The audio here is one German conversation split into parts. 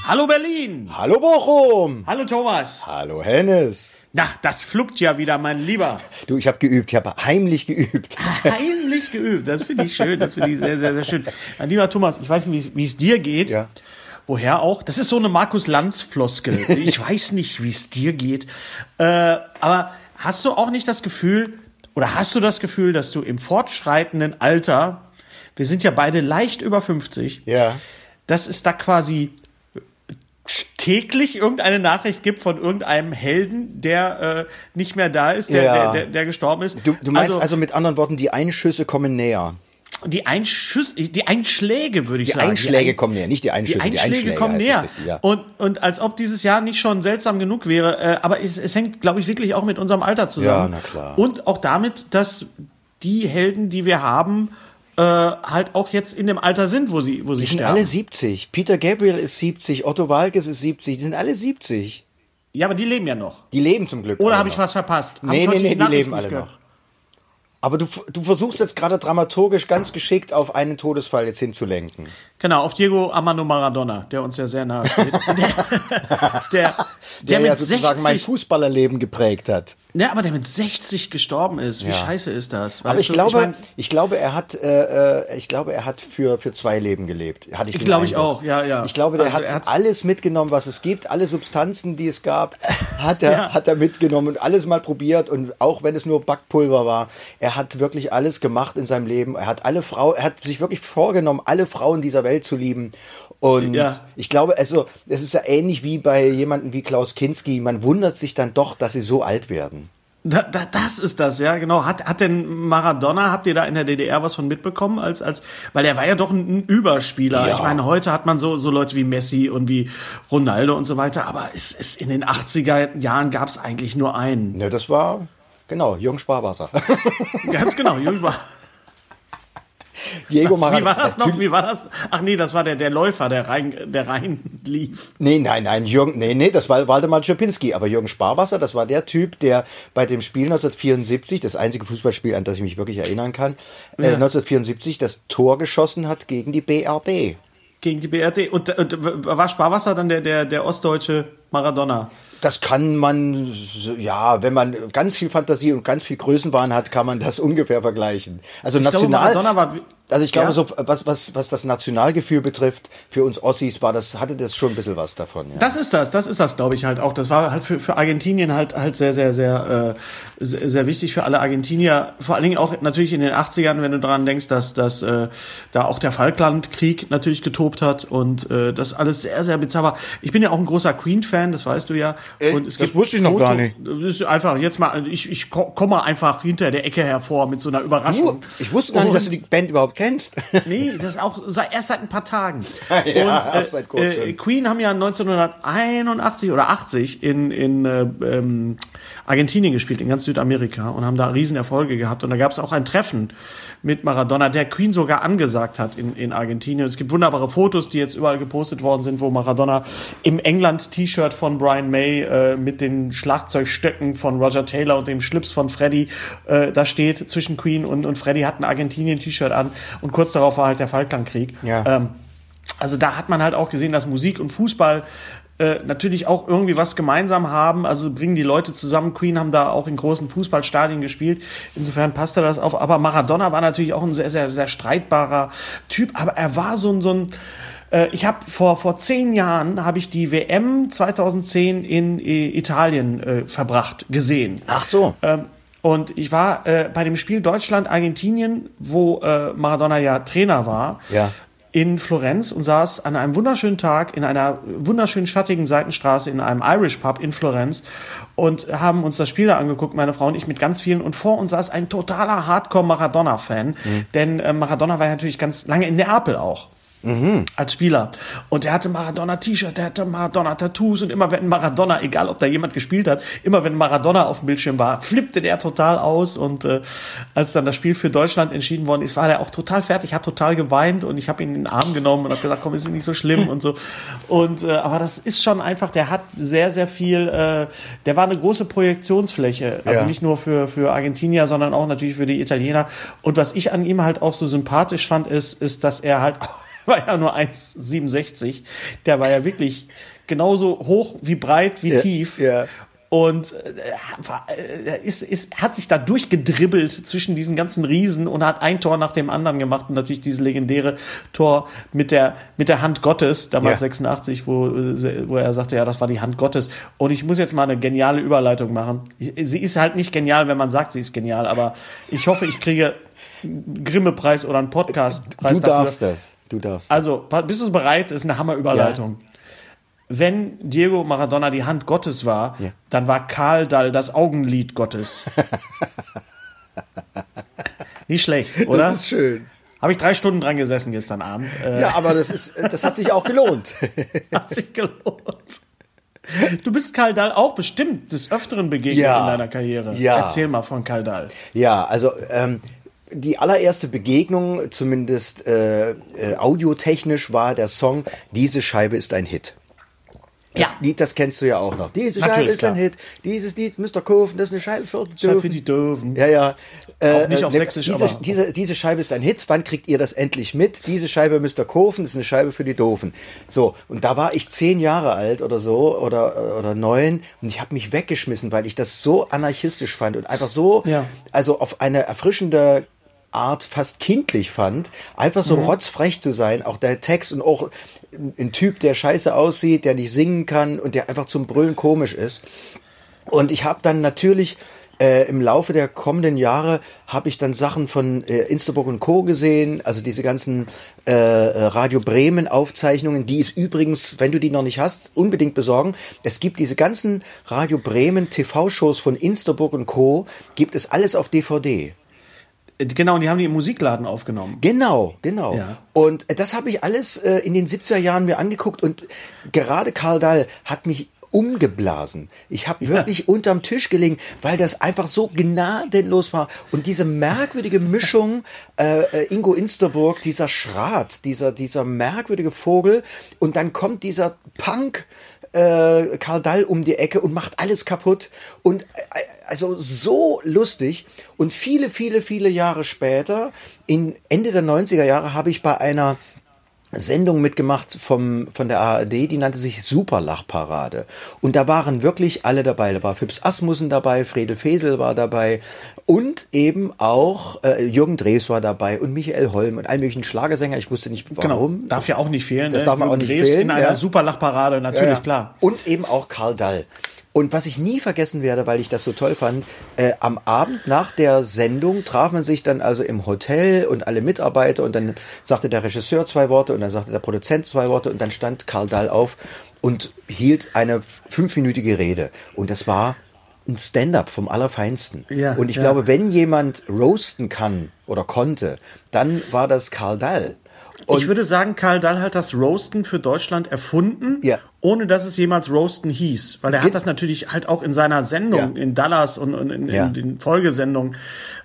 Hallo Berlin. Hallo Bochum. Hallo Thomas. Hallo Hennes. Na, das fluppt ja wieder, mein Lieber. Du, ich habe geübt, ich habe heimlich geübt. Heimlich geübt, das finde ich schön, das finde ich sehr, sehr, sehr schön. Mein lieber Thomas, ich weiß nicht, wie es dir geht. Ja. Woher auch? Das ist so eine Markus-Lanz-Floskel. Ich weiß nicht, wie es dir geht. Aber hast du auch nicht das Gefühl, oder hast du das Gefühl, dass du im fortschreitenden Alter, wir sind ja beide leicht über 50, Ja. dass es da quasi täglich irgendeine Nachricht gibt von irgendeinem Helden, der nicht mehr da ist, der gestorben ist. Du meinst also mit anderen Worten, die Einschüsse kommen näher. Die Einschläge, würde ich sagen. Die Einschläge kommen näher, nicht die Einschüsse. Die Einschläge kommen näher. Richtig, ja. Und als ob dieses Jahr nicht schon seltsam genug wäre. Aber es hängt, glaube ich, wirklich auch mit unserem Alter zusammen. Ja, na klar. Und auch damit, dass die Helden, die wir haben, halt auch jetzt in dem Alter sind, wo sie Die sind sterben. alle 70. Peter Gabriel ist 70, Otto Walkes ist 70. Die sind alle 70. Ja, aber die leben ja noch. Die leben zum Glück. Oder habe ich was verpasst? Nee, die leben alle noch. Aber du versuchst jetzt gerade dramaturgisch ganz geschickt auf einen Todesfall jetzt hinzulenken. Genau, auf Diego Armando Maradona, der uns ja sehr nahe steht. der Der mit ja sozusagen 60, mein Fußballerleben geprägt hat. Ja, aber der mit 60 gestorben ist. Wie scheiße ist das? Aber ich glaube, er hat für 2 Leben gelebt. Hatte ich den glaube ich Eindruck. auch, ja. Ich glaube, der Also hat alles mitgenommen, was es gibt, alle Substanzen, die es gab, hat er mitgenommen und alles mal probiert, und auch wenn es nur Backpulver war, er hat wirklich alles gemacht in seinem Leben. Er hat sich wirklich vorgenommen, alle Frauen dieser Welt zu lieben. Und ich glaube, also, es ist ja ähnlich wie bei jemandem wie Klaus Kinski. Man wundert sich dann doch, dass sie so alt werden. Das ist das, ja, genau. Hat denn Maradona, habt ihr da in der DDR was von mitbekommen? Weil er war ja doch ein Überspieler. Ja. Ich meine, heute hat man so Leute wie Messi und wie Ronaldo und so weiter, aber in den 80er Jahren gab es eigentlich nur einen. Ne, das war, genau, Jürgen Sparwasser. Ganz genau, Jürgen Sparwasser. Diego Maradona. Wie war das noch? Wie war das? Ach nee, das war der Läufer, der rein lief. Nein, das war Waldemar Czapinski. Aber Jürgen Sparwasser, das war der Typ, der bei dem Spiel 1974, das einzige Fußballspiel, an das ich mich wirklich erinnern kann, 1974 das Tor geschossen hat gegen die BRD. Gegen die BRD. Und war Sparwasser dann der ostdeutsche Maradona? Das kann man, ja, wenn man ganz viel Fantasie und ganz viel Größenwahn hat, kann man das ungefähr vergleichen. Also ich glaube, Maradona war, also ich glaube, so was das Nationalgefühl betrifft, für uns Ossis hatte das schon ein bisschen was davon. Ja. Das ist das, glaube ich halt auch. Das war halt für Argentinien halt sehr, sehr, sehr, sehr wichtig für alle Argentinier. Vor allen Dingen auch natürlich in den 80ern, wenn du daran denkst, dass da auch der Falklandkrieg natürlich getobt hat und das alles sehr, sehr bizarr war. Ich bin ja auch ein großer Queen-Fan, das weißt du ja. Und es das wusste ich noch gar nicht. Das ist einfach jetzt mal, ich komme einfach hinter der Ecke hervor mit so einer Überraschung. Ich wusste gar nicht, dass du die Band überhaupt kennst. Nee, das ist auch erst seit ein paar Tagen. Ja, und seit kurzem. Queen haben ja 1981 oder 80 in Argentinien gespielt, in ganz Südamerika, und haben da Riesenerfolge gehabt. Und da gab es auch ein Treffen mit Maradona, der Queen sogar angesagt hat in Argentinien. Es gibt wunderbare Fotos, die jetzt überall gepostet worden sind, wo Maradona im England-T-Shirt von Brian May mit den Schlagzeugstöcken von Roger Taylor und dem Schlips von Freddie da steht zwischen Queen und Freddie hat ein Argentinien-T-Shirt an, und kurz darauf war halt der Falklandkrieg. Ja. Also da hat man halt auch gesehen, dass Musik und Fußball natürlich auch irgendwie was gemeinsam haben, also bringen die Leute zusammen. Queen haben da auch in großen Fußballstadien gespielt, insofern passte das auf. Aber Maradona war natürlich auch ein sehr, sehr, sehr streitbarer Typ, aber er war so ein ich habe vor 10 Jahren habe ich die WM 2010 in Italien gesehen. Ach so. Und ich war bei dem Spiel Deutschland-Argentinien, wo Maradona ja Trainer war, in Florenz, und saß an einem wunderschönen Tag in einer wunderschönen schattigen Seitenstraße in einem Irish Pub in Florenz und haben uns das Spiel da angeguckt, meine Frau und ich, mit ganz vielen. Und vor uns saß ein totaler Hardcore-Maradona-Fan, denn Maradona war ja natürlich ganz lange in Neapel auch. Als Spieler. Und der hatte Maradona-T-Shirt, der hatte Maradona-Tattoos, und immer wenn Maradona, egal ob da jemand gespielt hat, immer wenn Maradona auf dem Bildschirm war, flippte der total aus. Und als dann das Spiel für Deutschland entschieden worden ist, war der auch total fertig, hat total geweint, und ich habe ihn in den Arm genommen und habe gesagt, komm, ist nicht so schlimm und so. Und aber das ist schon einfach, der hat sehr, sehr viel, der war eine große Projektionsfläche, also nicht nur für Argentinier, sondern auch natürlich für die Italiener. Und was ich an ihm halt auch so sympathisch fand, ist, dass er halt war ja nur 1,67. Der war ja wirklich genauso hoch wie breit wie tief. Ja. Und hat sich da durchgedribbelt zwischen diesen ganzen Riesen und hat ein Tor nach dem anderen gemacht. Und natürlich dieses legendäre Tor mit der Hand Gottes, damals 86, wo er sagte, ja, das war die Hand Gottes. Und ich muss jetzt mal eine geniale Überleitung machen. Sie ist halt nicht genial, wenn man sagt, sie ist genial. Aber ich hoffe, ich kriege einen Grimme-Preis oder einen Podcast-Preis dafür. Du darfst. Also, bist du bereit? Das ist eine Hammerüberleitung. Ja. Wenn Diego Maradona die Hand Gottes war, dann war Karl Dall das Augenlid Gottes. Nicht schlecht, oder? Das ist schön. Habe ich 3 Stunden dran gesessen gestern Abend. Ja, aber das hat sich auch gelohnt. Hat sich gelohnt. Du bist Karl Dall auch bestimmt des Öfteren begegnet in deiner Karriere. Ja. Erzähl mal von Karl Dall. Ja, also die allererste Begegnung, zumindest audiotechnisch, war der Song "Diese Scheibe ist ein Hit". Das Lied, das kennst du ja auch noch. Diese Scheibe ist ein Hit. Dieses Lied, Mr. Kaufen, das ist eine Scheibe für die Doofen. Für die Doofen. Ja. Auch nicht auf Sächsisch, aber... Diese Scheibe ist ein Hit. Wann kriegt ihr das endlich mit? Diese Scheibe, Mr. Kaufen, das ist eine Scheibe für die Doofen. So, und da war ich 10 Jahre alt oder so, oder 9. Und ich habe mich weggeschmissen, weil ich das so anarchistisch fand und einfach so, also auf eine erfrischende Art fast kindlich fand, einfach so rotzfrech zu sein, auch der Text und auch ein Typ, der scheiße aussieht, der nicht singen kann und der einfach zum Brüllen komisch ist. Und ich habe dann natürlich im Laufe der kommenden Jahre habe ich dann Sachen von Insterburg und Co. gesehen, also diese ganzen Radio Bremen Aufzeichnungen, die es übrigens, wenn du die noch nicht hast, unbedingt besorgen. Es gibt diese ganzen Radio Bremen TV-Shows von Insterburg und Co. gibt es alles auf DVD. Genau, und die haben die im Musikladen aufgenommen. Genau. Ja. Und das habe ich alles in den 70er Jahren mir angeguckt und gerade Karl Dall hat mich umgeblasen. Ich habe wirklich unterm Tisch gelegen, weil das einfach so gnadenlos war. Und diese merkwürdige Mischung, Ingo Insterburg, dieser Schrat, dieser merkwürdige Vogel und dann kommt dieser Punk Karl Dall um die Ecke und macht alles kaputt und also so lustig und viele Jahre später, in Ende der 90er Jahre, habe ich bei einer Sendung mitgemacht von der ARD, die nannte sich Superlachparade. Und da waren wirklich alle dabei. Da war Phipps Asmussen dabei, Fredel Fesel war dabei und eben auch Jürgen Drews war dabei und Michael Holm und all möglichen Schlagersänger. Ich wusste nicht, warum. Genau, darf ja auch nicht fehlen. Das darf man auch nicht fehlen. In einer Superlachparade, natürlich, klar. Und eben auch Karl Dall. Und was ich nie vergessen werde, weil ich das so toll fand, am Abend nach der Sendung traf man sich dann also im Hotel und alle Mitarbeiter und dann sagte der Regisseur 2 Worte und dann sagte der Produzent 2 Worte und dann stand Karl Dall auf und hielt eine 5-minütige Rede. Und das war ein Stand-up vom Allerfeinsten. Ja, und ich glaube, wenn jemand roasten kann oder konnte, dann war das Karl Dall. Und ich würde sagen, Karl Dall hat das Roasten für Deutschland erfunden, ohne dass es jemals Roasten hieß. Weil er hat das natürlich halt auch in seiner Sendung, in Dallas und in den Folgesendungen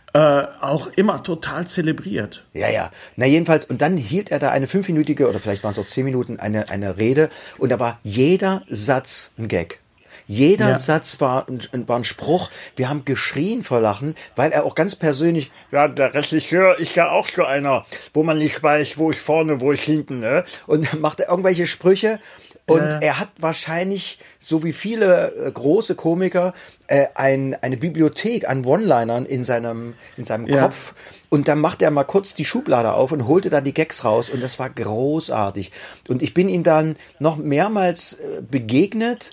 auch immer total zelebriert. Ja. Na jedenfalls, und dann hielt er da eine 5-minütige, oder vielleicht waren es auch 10 Minuten, eine Rede und da war jeder Satz ein Gag. Jeder Satz war ein Spruch. Wir haben geschrien vor Lachen, weil er auch ganz persönlich... Ja, der Regisseur ist ja auch so einer, wo man nicht weiß, wo ich vorne, wo ich hinten. Ne? Und macht er irgendwelche Sprüche. Und er hat wahrscheinlich, so wie viele große Komiker, eine Bibliothek an One-Linern in seinem Kopf. Und dann machte er mal kurz die Schublade auf und holte da die Gags raus. Und das war großartig. Und ich bin ihm dann noch mehrmals begegnet.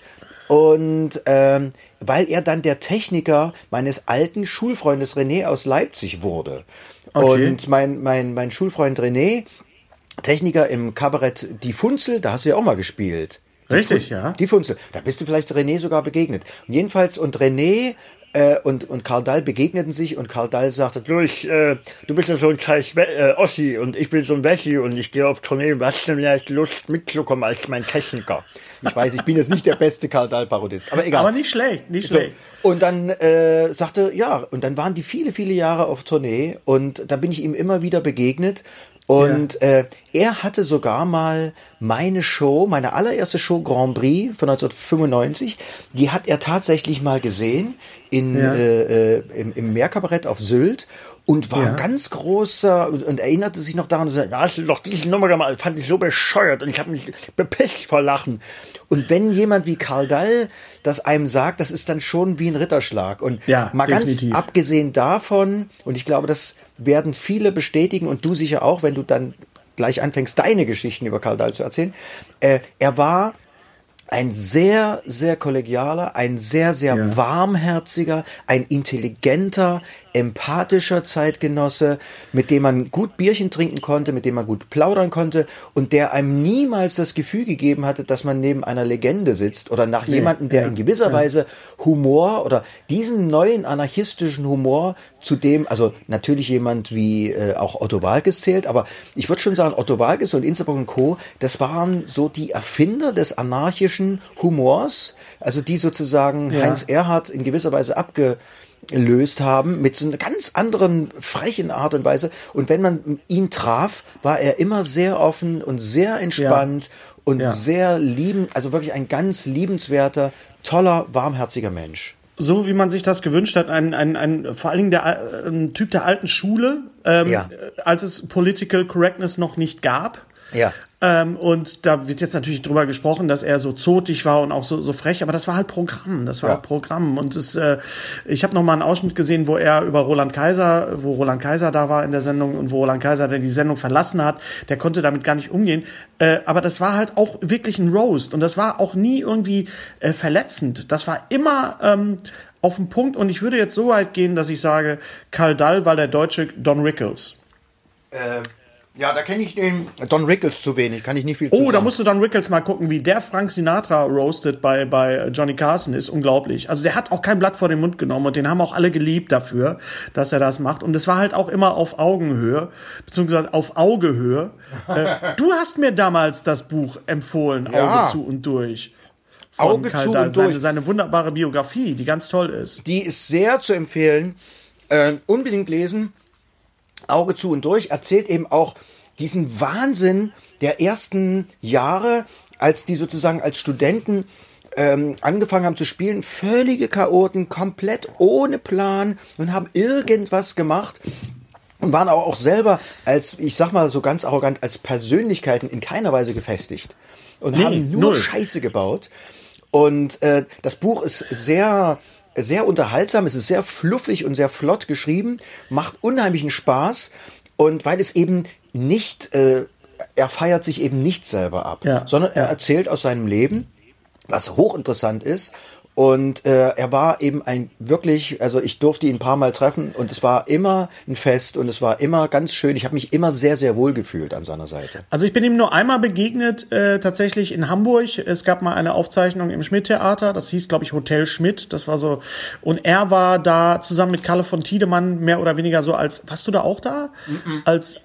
Und weil er dann der Techniker meines alten Schulfreundes René aus Leipzig wurde. Okay. Und mein Schulfreund René, Techniker im Kabarett Die Funzel, da hast du ja auch mal gespielt. Richtig, Die Funzel. Da bist du vielleicht René sogar begegnet. Und jedenfalls, und René und Karl Dall begegneten sich und Karl Dall sagte, du bist ja so ein scheiß Ossi und ich bin so ein Wessi und ich gehe auf Tournee, hast du vielleicht Lust mitzukommen als mein Techniker? Ich weiß, ich bin jetzt nicht der beste Karl Dall-Parodist, aber egal. Aber nicht schlecht. So. Und dann sagte, und dann waren die viele Jahre auf Tournee und da bin ich ihm immer wieder begegnet. Und er hatte sogar mal meine allererste Show Grand Prix von 1995, die hat er tatsächlich mal gesehen im Meerkabarett auf Sylt. und war ganz großer und erinnerte sich noch daran und sagte, hast du doch diese Nummer gemacht, fand ich so bescheuert und ich habe mich bepisst vor Lachen. Und wenn jemand wie Karl Dall das einem sagt, das ist dann schon wie ein Ritterschlag. Und mal definitiv. Ganz abgesehen davon, und ich glaube, das werden viele bestätigen und du sicher auch, wenn du dann gleich anfängst, deine Geschichten über Karl Dall zu erzählen, er war ein sehr, sehr kollegialer, ein sehr, sehr warmherziger, ein intelligenter, empathischer Zeitgenosse, mit dem man gut Bierchen trinken konnte, mit dem man gut plaudern konnte und der einem niemals das Gefühl gegeben hatte, dass man neben einer Legende sitzt oder nach jemandem, der in gewisser Weise Humor oder diesen neuen anarchistischen Humor, zu dem, also natürlich jemand wie auch Otto Waalkes zählt, aber ich würde schon sagen, Otto Waalkes und Insterburg und Co., das waren so die Erfinder des anarchischen Humors, also die sozusagen Heinz Erhardt in gewisser Weise abgelöst haben, mit so einer ganz anderen, frechen Art und Weise. Und wenn man ihn traf, war er immer sehr offen und sehr entspannt und sehr liebend, also wirklich ein ganz liebenswerter, toller, warmherziger Mensch. So wie man sich das gewünscht hat, ein vor allen Dingen ein Typ der alten Schule, als es Political Correctness noch nicht gab. Ja. Und da wird jetzt natürlich drüber gesprochen, dass er so zotig war und auch so frech, aber das war halt Programm, und ich habe noch mal einen Ausschnitt gesehen, wo er über Roland Kaiser da war in der Sendung und wo Roland Kaiser, der die Sendung verlassen hat, der konnte damit gar nicht umgehen, aber das war halt auch wirklich ein Roast und das war auch nie irgendwie verletzend, das war immer auf den Punkt und ich würde jetzt so weit gehen, dass ich sage, Karl Dall war der deutsche Don Rickles. Ja, da kenne ich den Don Rickles zu wenig, kann ich nicht viel zu sagen. Da musst du Don Rickles mal gucken, wie der Frank Sinatra roastet bei Johnny Carson, ist unglaublich. Also der hat auch kein Blatt vor den Mund genommen und den haben auch alle geliebt dafür, dass er das macht. Und es war halt auch immer auf Augenhöhe, beziehungsweise auf Augehöhe. Du hast mir damals das Buch empfohlen, Auge zu und durch. Auge zu und durch. Seine wunderbare Biografie, die ganz toll ist. Die ist sehr zu empfehlen. Unbedingt lesen. Auge zu und durch, erzählt eben auch diesen Wahnsinn der ersten Jahre, als die sozusagen als Studenten angefangen haben zu spielen, völlige Chaoten, komplett ohne Plan und haben irgendwas gemacht und waren aber auch selber als, ich sag mal so ganz arrogant, als Persönlichkeiten in keiner Weise gefestigt und haben nur Scheiße gebaut. Und das Buch ist sehr unterhaltsam, es ist sehr fluffig und sehr flott geschrieben, macht unheimlichen Spaß und weil es eben nicht, er feiert sich eben nicht selber ab, sondern er erzählt aus seinem Leben, was hochinteressant ist. Und er war eben also ich durfte ihn ein paar Mal treffen und es war immer ein Fest und es war immer ganz schön. Ich habe mich immer sehr, sehr wohl gefühlt an seiner Seite. Also ich bin ihm nur einmal begegnet, tatsächlich in Hamburg. Es gab mal eine Aufzeichnung im Schmidt-Theater, das hieß, glaube ich, Hotel Schmidt. Das war so, und er war da zusammen mit Kalle von Tiedemann mehr oder weniger so als, warst du da auch da? Als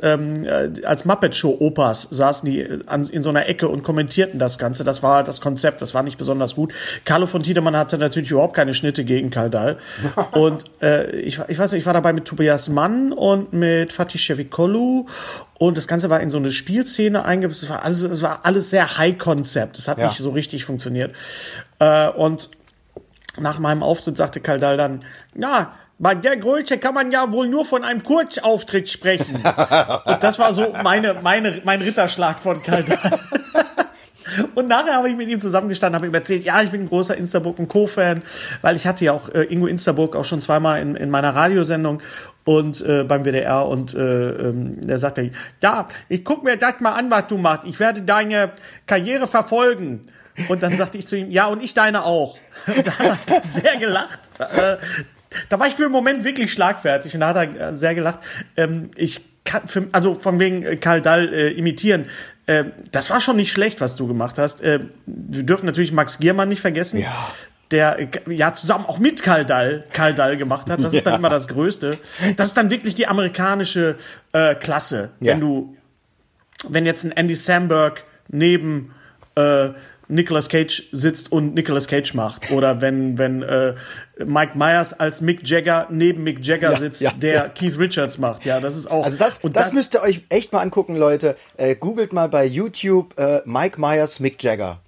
Muppet-Show-Opas saßen die in so einer Ecke und kommentierten das Ganze. Das war das Konzept, das war nicht besonders gut. Kalle von Tiedemann hatte natürlich überhaupt keine Schnitte gegen Karl Dall. Und ich weiß nicht, ich war dabei mit Tobias Mann und mit Fatih Şevikolu und das Ganze war in so eine Spielszene eingebaut. Es war alles sehr High-Concept. Es hat nicht so richtig funktioniert. Und nach meinem Auftritt sagte Karl Dall dann, bei der Größe kann man ja wohl nur von einem Kurzauftritt sprechen. Und das war so mein Ritterschlag von Karl Dall. Und nachher habe ich mit ihm zusammengestanden, habe ihm erzählt, ich bin ein großer Instaburg und Co-Fan, weil ich hatte ja auch Ingo Instaburg auch schon zweimal in meiner Radiosendung und beim WDR und der sagte, ich guck mir das mal an, was du machst. Ich werde deine Karriere verfolgen. Und dann sagte ich zu ihm, und ich deine auch. Und da hat er sehr gelacht. Da war ich für einen Moment wirklich schlagfertig und da hat er sehr gelacht. Ich kann, von wegen Karl Dall imitieren, das war schon nicht schlecht, was du gemacht hast. Wir dürfen natürlich Max Giermann nicht vergessen, der zusammen auch mit Karl Dall gemacht hat. Das ist dann immer das Größte. Das ist dann wirklich die amerikanische Klasse. Ja. Wenn jetzt ein Andy Samberg neben Nicolas Cage sitzt und Nicolas Cage macht. Oder wenn Mike Myers als Mick Jagger neben Mick Jagger sitzt, der Keith Richards macht. Ja, das ist auch... Also das müsst ihr euch echt mal angucken, Leute. Googelt mal bei YouTube Mike Myers, Mick Jagger.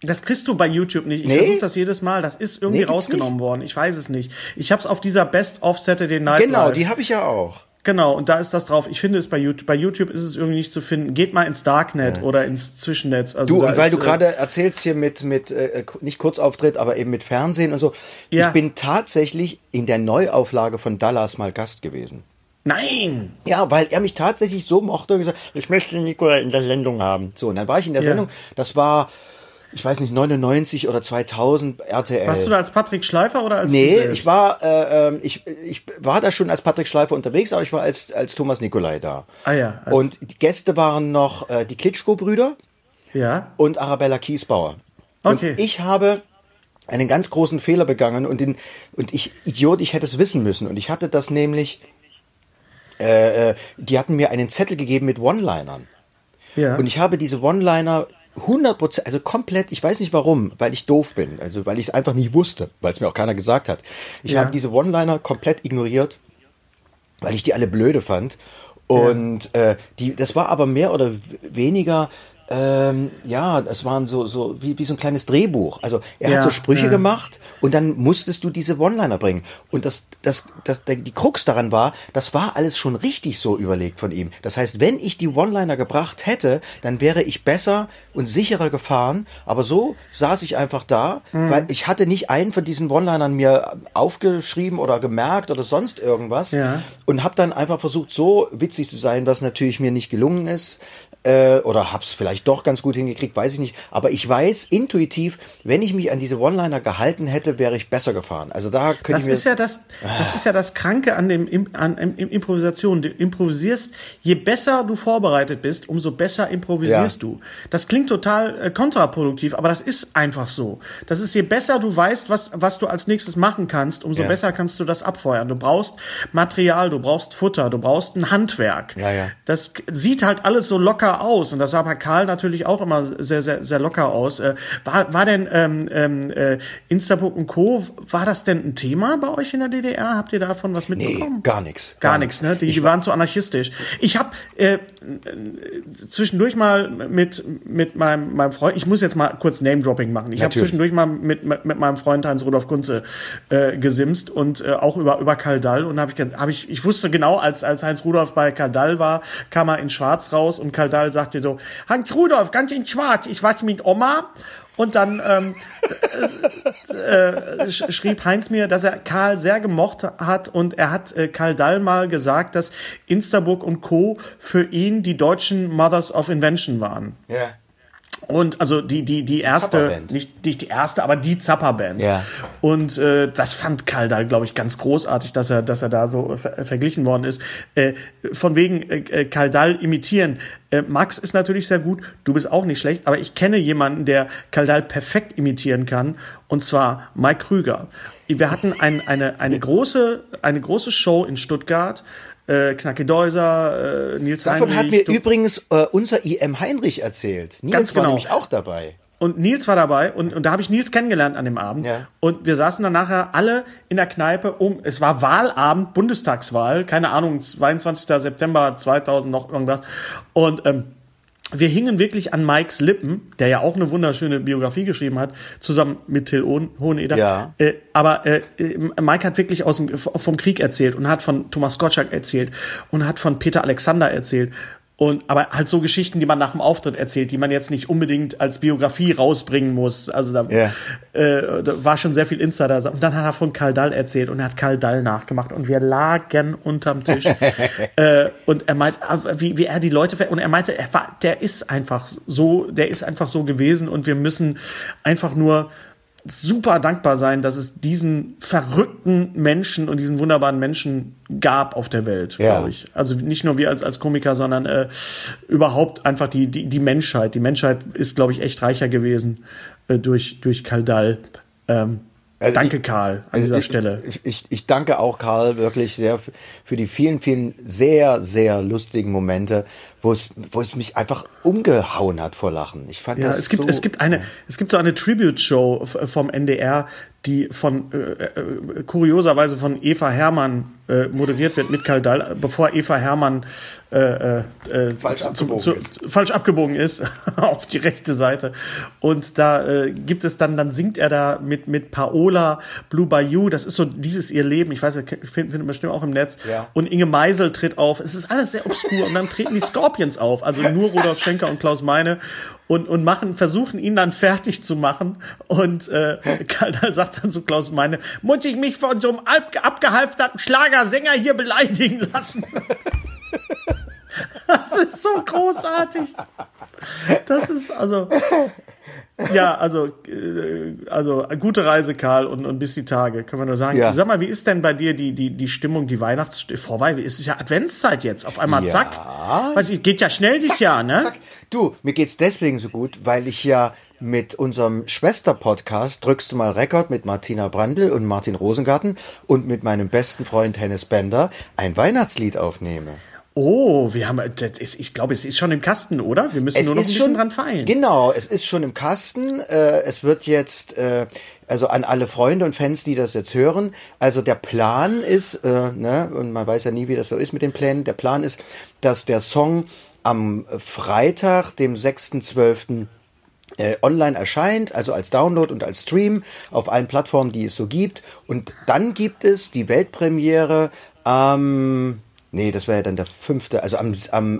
Das kriegst du bei YouTube nicht. Ich versuche das jedes Mal. Das ist irgendwie rausgenommen worden. Ich weiß es nicht. Ich habe es auf dieser Best of Saturday Night Live. Genau, die habe ich ja auch. Genau, und da ist das drauf. Ich finde es bei YouTube. Bei YouTube ist es irgendwie nicht zu finden. Geht mal ins Darknet oder ins Zwischennetz. Also du, und weil du gerade erzählst hier mit nicht Kurzauftritt, aber eben mit Fernsehen und so. Ja. Ich bin tatsächlich in der Neuauflage von Dallas mal Gast gewesen. Nein! Ja, weil er mich tatsächlich so mochte und gesagt, ich möchte Nicola in der Sendung haben. So, und dann war ich in der Sendung. Das war, ich weiß nicht, 99 oder 2000 RTL. Warst du da als Patrick Schleifer oder als Nee, ich war da schon als Patrick Schleifer unterwegs, aber ich war als Thomas Nicolai da. Ah ja. Und die Gäste waren noch die Klitschko-Brüder und Arabella Kiesbauer. Okay. Und ich habe einen ganz großen Fehler begangen und ich hätte es wissen müssen. Und ich hatte das nämlich, die hatten mir einen Zettel gegeben mit One-Linern. Ja. Und ich habe diese One-Liner 100%, also komplett, ich weiß nicht warum, weil ich doof bin, also weil ich es einfach nicht wusste, weil es mir auch keiner gesagt hat. Ich habe diese One-Liner komplett ignoriert, weil ich die alle blöde fand. Und das war aber mehr oder weniger, das waren so wie so ein kleines Drehbuch. Also er hat so Sprüche gemacht und dann musstest du diese One-Liner bringen. Und die Krux daran war, das war alles schon richtig so überlegt von ihm. Das heißt, wenn ich die One-Liner gebracht hätte, dann wäre ich besser und sicherer gefahren. Aber so saß ich einfach da, weil ich hatte nicht einen von diesen One-Linern mir aufgeschrieben oder gemerkt oder sonst irgendwas. Ja. Und habe dann einfach versucht, so witzig zu sein, was natürlich mir nicht gelungen ist. Oder hab's vielleicht doch ganz gut hingekriegt, weiß ich nicht. Aber ich weiß intuitiv, wenn ich mich an diese One-Liner gehalten hätte, wäre ich besser gefahren. Also da könnte ich mir... Das ist ja das Kranke an Improvisation. Du improvisierst, je besser du vorbereitet bist, umso besser improvisierst du. Das klingt total kontraproduktiv, aber das ist einfach so. Das ist, je besser du weißt, was du als nächstes machen kannst, umso besser kannst du das abfeuern. Du brauchst Material, du brauchst Futter, du brauchst ein Handwerk. Ja. Das sieht halt alles so locker aus und das sah bei Karl natürlich auch immer sehr, sehr, sehr locker aus. War denn Instabook und Co., war das denn ein Thema bei euch in der DDR? Habt ihr davon was mitbekommen? Nee, gar nichts. Gar nichts, ne? Die waren zu anarchistisch. Ich habe zwischendurch mal mit meinem Freund, ich muss jetzt mal kurz Name-Dropping machen, ich habe zwischendurch mal mit meinem Freund Heinz-Rudolf Kunze gesimst und auch über Karl Dall und ich wusste genau, als Heinz Rudolf bei Karl Dall war, kam er in Schwarz raus und Karl Dall sagte so, Heinz Rudolf, ganz in Schwarz, ich war mit Oma. Und dann schrieb Heinz mir, dass er Karl sehr gemocht hat und er hat Karl Dall mal gesagt, dass Instabook und Co. für ihn die deutschen Mothers of Invention waren. Ja. Und also die erste, nicht die erste, aber die Zappa-Band. Ja. Und das fand Karl Dall, glaube ich, ganz großartig, dass er da so verglichen worden ist. Von wegen Karl Dall imitieren. Max ist natürlich sehr gut, du bist auch nicht schlecht, aber ich kenne jemanden, der Karl Dall perfekt imitieren kann, und zwar Mike Krüger. Wir hatten eine große Show in Stuttgart. Knacke Deuser, Nils Heinrich. Davon hat mir übrigens unser I.M. Heinrich erzählt. Nils war nämlich auch dabei. Und Nils war dabei und da habe ich Nils kennengelernt an dem Abend. Ja. Und wir saßen dann nachher alle in der Kneipe es war Wahlabend, Bundestagswahl, keine Ahnung, 22. September 2000 noch irgendwas. Und wir hingen wirklich an Mikes Lippen, der ja auch eine wunderschöne Biografie geschrieben hat, zusammen mit Till Hoheneder. Ja. Aber Mike hat wirklich vom Krieg erzählt und hat von Thomas Gottschalk erzählt und hat von Peter Alexander erzählt. Aber halt so Geschichten, die man nach dem Auftritt erzählt, die man jetzt nicht unbedingt als Biografie rausbringen muss. Also da war schon sehr viel Insider. Und dann hat er von Karl Dall erzählt und er hat Karl Dall nachgemacht und wir lagen unterm Tisch. Und er meint, wie er die Leute, und er meinte, der ist einfach so gewesen und wir müssen einfach nur super dankbar sein, dass es diesen verrückten Menschen und diesen wunderbaren Menschen gab auf der Welt, glaube ich. Also nicht nur wir als Komiker, sondern überhaupt einfach die Menschheit. Die Menschheit ist, glaube ich, echt reicher gewesen durch Karl Dall. Danke, Karl, an dieser Stelle. Ich danke auch Karl wirklich sehr für die vielen, vielen sehr, sehr lustigen Momente, wo es mich einfach umgehauen hat vor Lachen. Ich fand das es gibt so eine Tribute-Show vom NDR, die kurioserweise von Eva Herrmann moderiert wird mit Karl Dall, bevor Eva Herrmann falsch abgebogen ist auf die rechte Seite. Und da gibt es dann singt er da mit Paola, Blue Bayou, das ist so dieses ihr Leben, ich weiß, findet man bestimmt auch im Netz. Ja. Und Inge Meisel tritt auf. Es ist alles sehr obskur. Und dann treten die Scorpions auf, also nur Rudolf Schenker und Klaus Meine und versuchen ihn dann fertig zu machen. Und Karl Dall sagt dann zu Klaus Meine, muss ich mich von so einem abgehalfterten Schlagersänger hier beleidigen lassen? Das ist so großartig. Das ist also gute Reise, Karl, und bis die Tage, können wir nur sagen. Ja. Sag mal, wie ist denn bei dir die Stimmung, die Vorweihnachten? Es ist ja Adventszeit jetzt, auf einmal zack. Geht ja schnell dieses Jahr, ne? Zack. Du, mir geht's deswegen so gut, weil ich ja mit unserem Schwester-Podcast Drückst du mal Rekord mit Martina Brandl und Martin Rosengarten und mit meinem besten Freund Hennes Bender ein Weihnachtslied aufnehme. Oh, ich glaube, es ist schon im Kasten, oder? Wir müssen nur noch ein bisschen dran feilen. Genau, es ist schon im Kasten. Es wird jetzt, also an alle Freunde und Fans, die das jetzt hören, also der Plan ist, und man weiß ja nie, wie das so ist mit den Plänen, der Plan ist, dass der Song am Freitag, dem 6.12., online erscheint, also als Download und als Stream auf allen Plattformen, die es so gibt. Und dann gibt es die Weltpremiere das wäre ja dann der 5., also am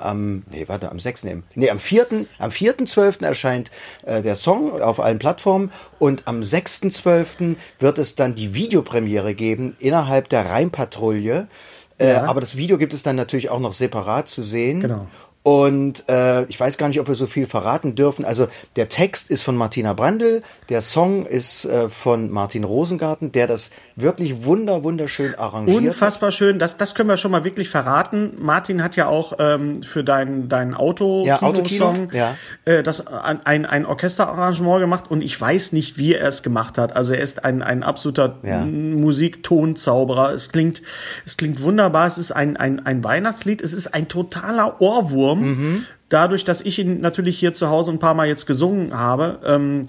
4.12. erscheint der Song auf allen Plattformen und am 6.12. wird es dann die Videopremiere geben innerhalb der Rheinpatrouille. Aber das Video gibt es dann natürlich auch noch separat zu sehen. Genau. Und ich weiß gar nicht, ob wir so viel verraten dürfen. Also der Text ist von Martina Brandl, der Song ist von Martin Rosengarten, der das wirklich wunderschön arrangiert Unfassbar hat. Schön, das können wir schon mal wirklich verraten. Martin hat ja auch für deinen Autokino-Song das ein Orchesterarrangement gemacht und ich weiß nicht, wie er es gemacht hat. Also er ist ein absoluter Musiktonzauberer. Es klingt wunderbar. Es ist ein Weihnachtslied. Es ist ein totaler Ohrwurm. Dadurch, dass ich ihn natürlich hier zu Hause ein paar Mal jetzt gesungen habe,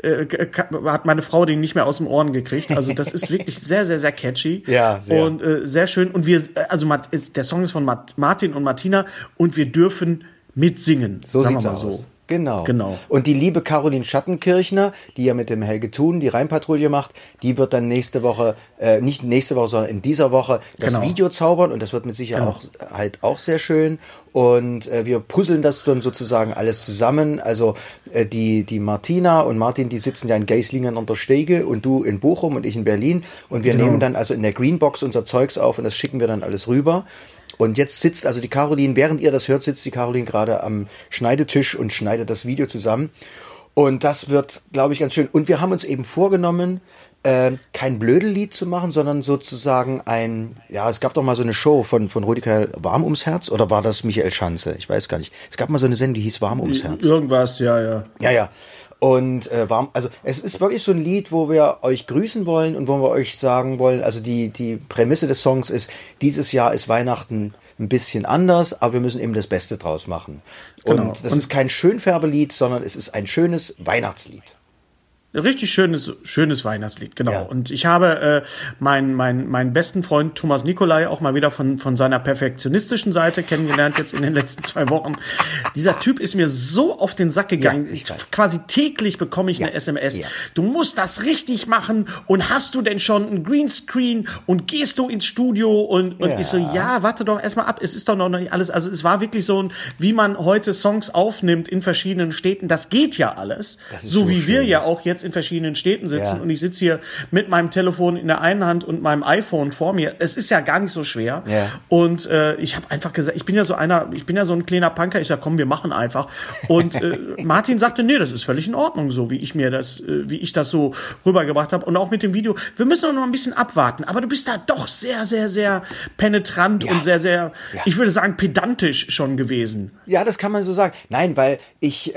hat meine Frau den nicht mehr aus den Ohren gekriegt. Also das ist wirklich sehr, sehr, sehr catchy. Ja, sehr. Und sehr schön. Und der Song ist von Martin und Martina und wir dürfen mitsingen. So sieht's aus. Genau. Und die liebe Caroline Schattenkirchner, die ja mit dem Helge Thun die Rheinpatrouille macht, die wird dann nächste Woche, nicht nächste Woche, sondern in dieser Woche das Video zaubern und das wird mit Sicherheit auch sehr schön. Und wir puzzeln das dann sozusagen alles zusammen. Also die Martina und Martin, die sitzen ja in Geislingen an der Stege und du in Bochum und ich in Berlin. Und wir nehmen dann also in der Greenbox unser Zeugs auf und das schicken wir dann alles rüber. Und jetzt sitzt also die Caroline, während ihr das hört, sitzt die Caroline gerade am Schneidetisch und schneidet das Video zusammen. Und das wird, glaube ich, ganz schön. Und wir haben uns eben vorgenommen, kein Blödellied zu machen, sondern sozusagen es gab doch mal so eine Show von Rüdiger Warm ums Herz, oder war das Michael Schanze? Ich weiß gar nicht. Es gab mal so eine Sendung, die hieß Warm ums Herz. Irgendwas, ja. Ja. Und also es ist wirklich so ein Lied, wo wir euch grüßen wollen und wo wir euch sagen wollen, also die Prämisse des Songs ist, dieses Jahr ist Weihnachten ein bisschen anders, aber wir müssen eben das Beste draus machen. Und das ist kein Schönfärbelied, sondern es ist ein schönes Weihnachtslied. Richtig schönes Weihnachtslied, genau. Ja. Und ich habe meinen besten Freund Thomas Nicolai auch mal wieder von seiner perfektionistischen Seite kennengelernt, jetzt in den letzten 2 Wochen. Dieser Typ ist mir so auf den Sack gegangen. Ja, quasi täglich bekomme ich eine SMS. Ja. Du musst das richtig machen und hast du denn schon einen Greenscreen und gehst du ins Studio und ich so, warte doch erstmal ab, es ist doch noch nicht alles. Also es war wirklich so wie man heute Songs aufnimmt in verschiedenen Städten, das geht ja alles. So wie schön. Wir ja auch jetzt in verschiedenen Städten sitzen und ich sitze hier mit meinem Telefon in der einen Hand und meinem iPhone vor mir. Es ist ja gar nicht so schwer. Ja. Und ich habe einfach gesagt, ich bin ja so ein kleiner Punker. Ich sag, komm, wir machen einfach. Und Martin sagte, nee, das ist völlig in Ordnung, so wie ich das so rübergebracht habe. Und auch mit dem Video. Wir müssen noch ein bisschen abwarten. Aber du bist da doch sehr, sehr, sehr penetrant und sehr, sehr, ich würde sagen, pedantisch schon gewesen. Ja, das kann man so sagen. Nein, weil ich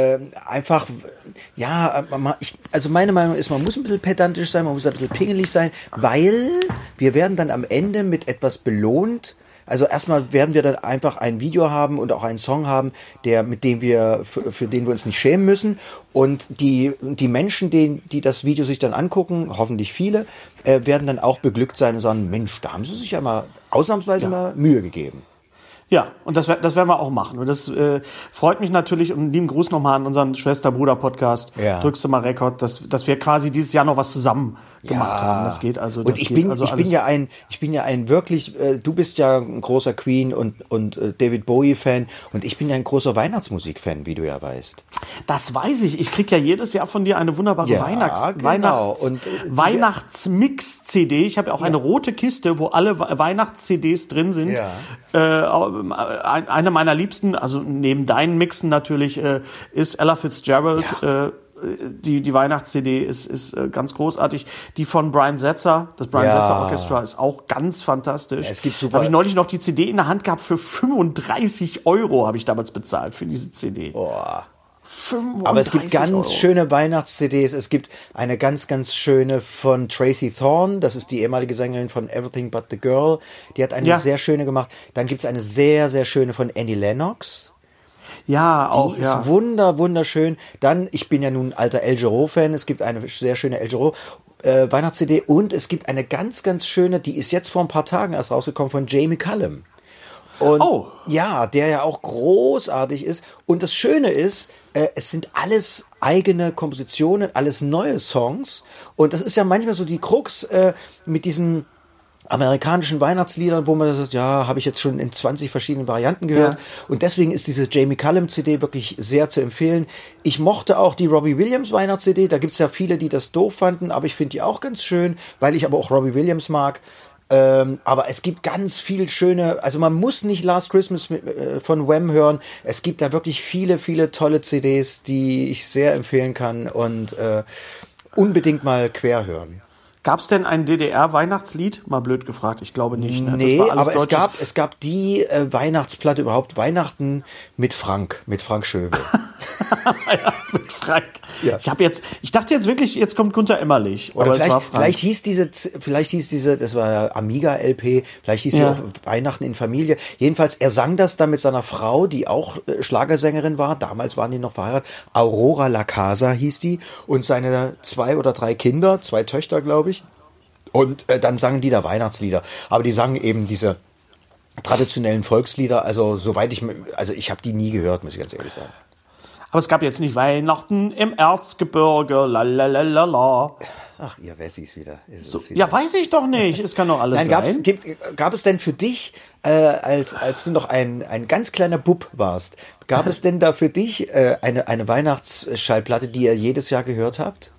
also meine Meinung ist, man muss ein bisschen pedantisch sein, man muss ein bisschen pingelig sein, weil wir werden dann am Ende mit etwas belohnt, Also erstmal werden wir dann einfach ein Video haben und auch einen Song haben, mit dem für den wir uns nicht schämen müssen. Und die Menschen, die das Video sich dann angucken, hoffentlich viele, werden dann auch beglückt sein und sagen, Mensch, da haben sie sich ja mal ausnahmsweise mal Mühe gegeben. Ja, und das werden wir auch machen. Und das freut mich natürlich, und einen lieben Gruß nochmal an unseren Schwester-Bruder-Podcast, Drückst du mal Rekord, dass wir quasi dieses Jahr noch was zusammen gemacht haben. Das geht also. Und ich bin ja ein wirklich, du bist ja ein großer Queen und David Bowie-Fan, und ich bin ja ein großer Weihnachtsmusik-Fan, wie du ja weißt. Das weiß ich. Ich krieg ja jedes Jahr von dir eine wunderbare Weihnachtsmix-CD. Ich habe ja auch eine rote Kiste, wo alle Weihnachts-CDs drin sind. Ja. Eine meiner Liebsten, also neben deinen Mixen natürlich, ist Ella Fitzgerald. Ja. Die Weihnachts-CD ist ganz großartig. Die von Brian Setzer, das Brian Setzer Orchestra, ist auch ganz fantastisch. Es gibt super. Habe ich neulich noch die CD in der Hand gehabt. Für 35 € habe ich damals bezahlt für diese CD. Boah. Aber es gibt ganz schöne Weihnachts-CDs. Es gibt eine ganz, ganz schöne von Tracy Thorn. Das ist die ehemalige Sängerin von Everything But the Girl. Die hat eine sehr schöne gemacht. Dann gibt es eine sehr, sehr schöne von Annie Lennox. Ja, auch. Die ist wunderschön. Dann, ich bin ja nun alter El Giro-Fan. Es gibt eine sehr schöne El Giro Weihnachts-CD. Und es gibt eine ganz, ganz schöne, die ist jetzt vor ein paar Tagen erst rausgekommen, von Jamie Cullum. Und ja, der ja auch großartig ist. Und das Schöne ist, es sind alles eigene Kompositionen, alles neue Songs. Und das ist ja manchmal so die Krux mit diesen amerikanischen Weihnachtsliedern, wo man sagt, ja, habe ich jetzt schon in 20 verschiedenen Varianten gehört. Ja. Und deswegen ist diese Jamie Cullum CD wirklich sehr zu empfehlen. Ich mochte auch die Robbie Williams Weihnachts-CD. Da gibt's ja viele, die das doof fanden, aber ich finde die auch ganz schön, weil ich aber auch Robbie Williams mag. Aber es gibt ganz viel schöne, also man muss nicht Last Christmas von Wham hören. Es gibt da wirklich viele, viele tolle CDs, die ich sehr empfehlen kann und unbedingt mal quer hören. Gab es denn ein DDR-Weihnachtslied? Mal blöd gefragt, ich glaube nicht. Ne? Nee, aber es gab die Weihnachtsplatte überhaupt, Weihnachten mit Frank Schöbel. Ja, mit Frank. Ja. Ich dachte jetzt wirklich, jetzt kommt Gunter Emmerlich. Oder vielleicht hieß diese, das war ja Amiga-LP, vielleicht hieß sie auch Weihnachten in Familie. Jedenfalls, er sang das dann mit seiner Frau, die auch Schlagersängerin war. Damals waren die noch verheiratet. Aurora La Casa hieß die. Und seine 2 oder 3 Kinder, 2 Töchter, glaube ich. Und dann sangen die da Weihnachtslieder. Aber die sangen eben diese traditionellen Volkslieder. Also ich habe die nie gehört, muss ich ganz ehrlich sagen. Aber es gab jetzt nicht Weihnachten im Erzgebirge, lalalala. Ach, ihr Wessis wieder. Ja, weiß ich doch nicht. Es kann doch alles sein. Gab es denn für dich, als du noch ein ganz kleiner Bub warst, gab es denn da für dich eine Weihnachtsschallplatte, die ihr jedes Jahr gehört habt?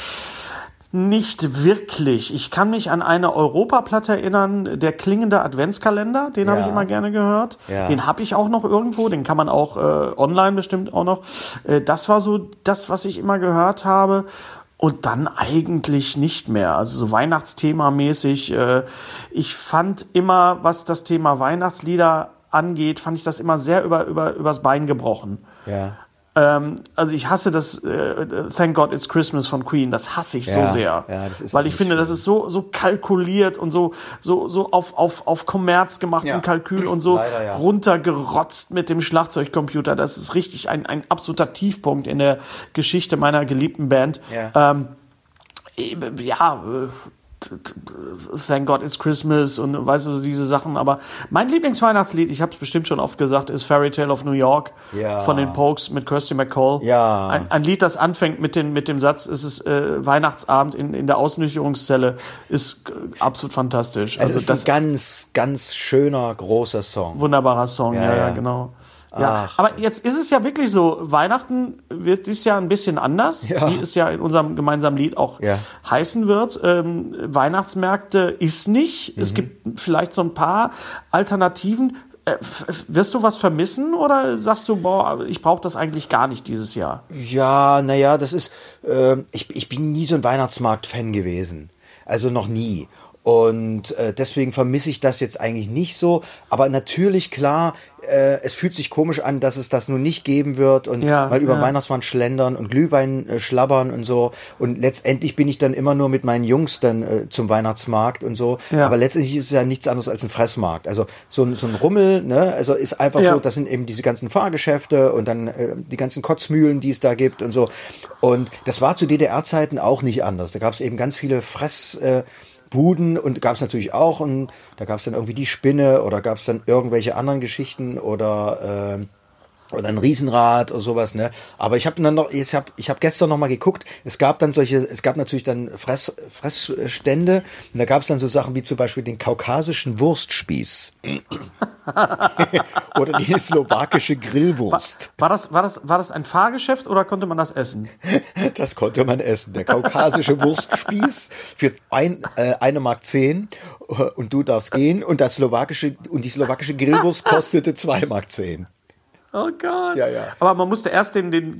Nicht wirklich. Ich kann mich an eine Europaplatte erinnern, der klingende Adventskalender, den habe ich immer gerne gehört. Ja. Den habe ich auch noch irgendwo, den kann man auch online bestimmt auch noch. Das war so das, was ich immer gehört habe. Und dann eigentlich nicht mehr. Also so Weihnachtsthema-mäßig. Ich fand immer, was das Thema Weihnachtslieder angeht, fand ich das immer sehr übers Bein gebrochen. Ja. Also ich hasse das Thank God It's Christmas von Queen, das hasse ich so sehr, weil ich finde, das ist so kalkuliert und so auf Kommerz gemacht und Kalkül und so leider, runtergerotzt mit dem Schlagzeugcomputer. Das ist richtig ein absoluter Tiefpunkt in der Geschichte meiner geliebten Band. Thank God It's Christmas und weißt du, diese Sachen. Aber mein Lieblingsweihnachtslied, ich habe es bestimmt schon oft gesagt, ist Fairy Tale of New York von den Pokes mit Kirsty MacColl. Ja. Ein Lied, das anfängt mit dem Satz, es ist Weihnachtsabend in der Ausnüchterungszelle, ist absolut fantastisch. Also es ist ein ganz, ganz schöner, großer Song. Wunderbarer Song, ja, genau. Ja, aber jetzt ist es ja wirklich so, Weihnachten wird dieses Jahr ein bisschen anders, wie es ja in unserem gemeinsamen Lied auch heißen wird. Weihnachtsmärkte ist nicht. Es gibt vielleicht so ein paar Alternativen. Wirst du was vermissen oder sagst du, ich brauche das eigentlich gar nicht dieses Jahr? Ja, naja, das ist, ich bin nie so ein Weihnachtsmarkt-Fan gewesen. Also noch nie. Und deswegen vermisse ich das jetzt eigentlich nicht so. Aber natürlich, klar, es fühlt sich komisch an, dass es das nun nicht geben wird und mal über Weihnachtsmarkt schlendern und Glühwein schlabbern und so. Und letztendlich bin ich dann immer nur mit meinen Jungs dann zum Weihnachtsmarkt und so. Ja. Aber letztendlich ist es ja nichts anderes als ein Fressmarkt. Also so ein Rummel, ne? Also ist einfach so, das sind eben diese ganzen Fahrgeschäfte und dann die ganzen Kotzmühlen, die es da gibt und so. Und das war zu DDR-Zeiten auch nicht anders. Da gab es eben ganz viele Buden und gab es natürlich auch, und da gab es dann irgendwie die Spinne oder gab es dann irgendwelche anderen Geschichten oder ein Riesenrad oder sowas, ne? Aber ich habe gestern noch mal geguckt, es gab natürlich dann Fressstände, und da gab es dann so Sachen wie zum Beispiel den kaukasischen Wurstspieß oder die slowakische Grillwurst. War das ein Fahrgeschäft oder konnte man das essen? Das konnte man essen. Der kaukasische Wurstspieß für 1,10 Mark und du darfst gehen, und die slowakische Grillwurst kostete 2,10 Mark. Oh Gott. Ja. Aber man musste erst den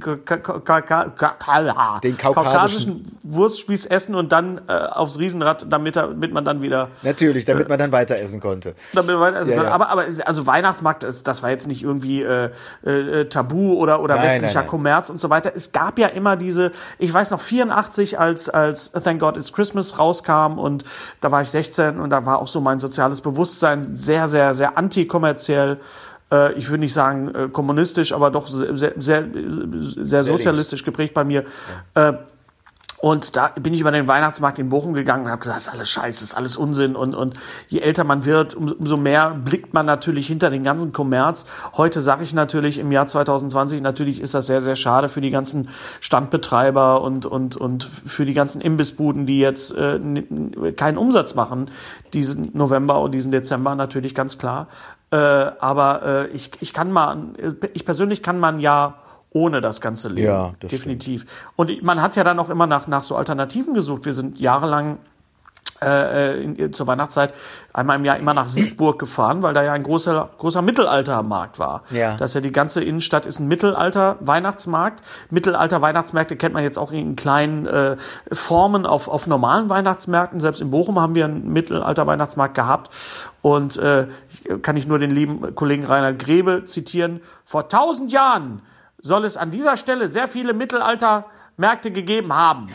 kaukasischen Wurstspieß essen und dann aufs Riesenrad, damit man dann wieder... Natürlich, damit man dann weiter essen konnte. Damit man weiter essen konnte. Aber also Weihnachtsmarkt, das war jetzt nicht irgendwie Tabu oder westlicher Kommerz und so weiter. Es gab ja immer ich weiß noch, 84, als Thank God It's Christmas rauskam, und da war ich 16, und da war auch so mein soziales Bewusstsein sehr, sehr, sehr antikommerziell. Ich würde nicht sagen kommunistisch, aber doch sehr, sehr, sehr sozialistisch geprägt bei mir. Ja. Und da bin ich über den Weihnachtsmarkt in Bochum gegangen und habe gesagt, das ist alles Scheiße, das ist alles Unsinn. Und je älter man wird, umso mehr blickt man natürlich hinter den ganzen Kommerz. Heute sage ich natürlich, im Jahr 2020, natürlich ist das sehr, sehr schade für die ganzen Standbetreiber und für die ganzen Imbissbuden, die jetzt keinen Umsatz machen, diesen November und diesen Dezember, natürlich ganz klar. Aber ich persönlich kann man ja ohne das ganze Leben. Ja, das definitiv. Stimmt. Und man hat ja dann auch immer nach so Alternativen gesucht. Wir sind jahrelang zur Weihnachtszeit einmal im Jahr immer nach Siegburg gefahren, weil da ja ein großer Mittelaltermarkt war. Ja. Das ist ja, die ganze Innenstadt ist ein Mittelalter-Weihnachtsmarkt. Mittelalter-Weihnachtsmärkte kennt man jetzt auch in kleinen Formen auf normalen Weihnachtsmärkten. Selbst in Bochum haben wir einen Mittelalter-Weihnachtsmarkt gehabt. Und kann ich nur den lieben Kollegen Reinhard Grebe zitieren. Vor 1000 Jahren soll es an dieser Stelle sehr viele Mittelaltermärkte gegeben haben.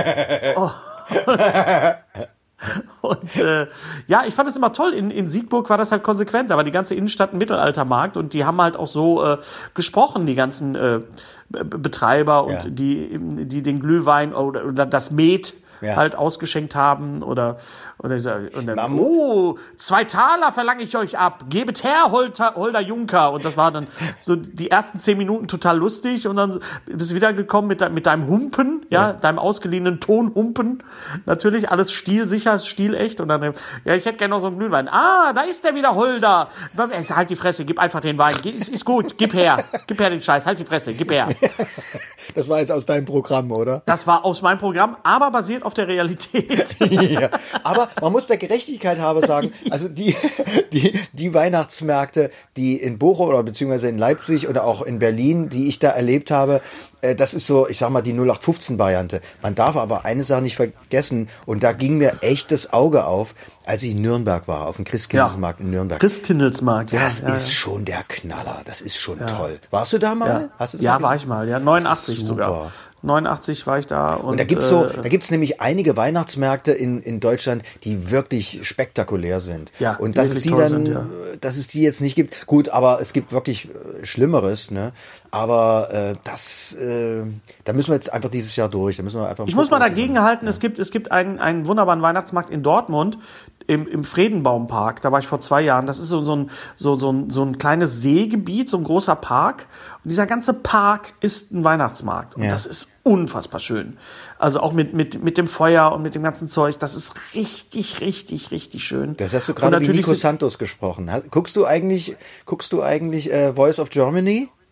Ich fand es immer toll. In Siegburg war das halt konsequent. Da war die ganze Innenstadt ein Mittelaltermarkt, und die haben halt auch so gesprochen, die ganzen Betreiber und die den Glühwein oder das Met halt ausgeschenkt haben und dann, 2 Taler verlange ich euch ab, gebet her, holder Junker. Und das war dann so die ersten 10 Minuten total lustig, und dann bist du wieder gekommen mit deinem Humpen, deinem ausgeliehenen Tonhumpen. Natürlich alles stilsicher, stilecht. Und dann, ich hätte gerne noch so einen Glühwein. Da ist der wieder, Holder. Halt die Fresse, gib einfach den Wein. Ist gut, gib her den Scheiß, halt die Fresse, gib her. Das war jetzt aus deinem Programm, oder? Das war aus meinem Programm, aber basiert auf der Realität. Ja, aber man muss der Gerechtigkeit halber sagen, also die Weihnachtsmärkte, die in Bochum oder beziehungsweise in Leipzig oder auch in Berlin, die ich da erlebt habe, das ist so, ich sag mal, die 0815-Variante. Man darf aber eine Sache nicht vergessen, und da ging mir echt das Auge auf, als ich in Nürnberg war, auf dem Christkindlesmarkt in Nürnberg. Christkindlesmarkt, Das ist schon der Knaller, das ist schon toll. Warst du da mal? Ja, Hast du das mal war ich mal, 89 sogar. 89 war ich da. Und da gibt's nämlich einige Weihnachtsmärkte in Deutschland, die wirklich spektakulär sind. Ja, und dass es die jetzt nicht gibt. Gut, aber es gibt wirklich Schlimmeres, ne? Aber da müssen wir jetzt einfach dieses Jahr durch. Da müssen wir einfach. Ich muss mal dagegen halten. Ja. Es gibt einen wunderbaren Weihnachtsmarkt in Dortmund. Im Friedenbaumpark, da war ich vor 2 Jahren. Das ist so ein kleines Seegebiet, so ein großer Park. Und dieser ganze Park ist ein Weihnachtsmarkt. Und das ist unfassbar schön. Also auch mit dem Feuer und mit dem ganzen Zeug. Das ist richtig, richtig, richtig schön. Das hast du gerade wie Nico Santos gesprochen. Guckst du eigentlich Voice of Germany?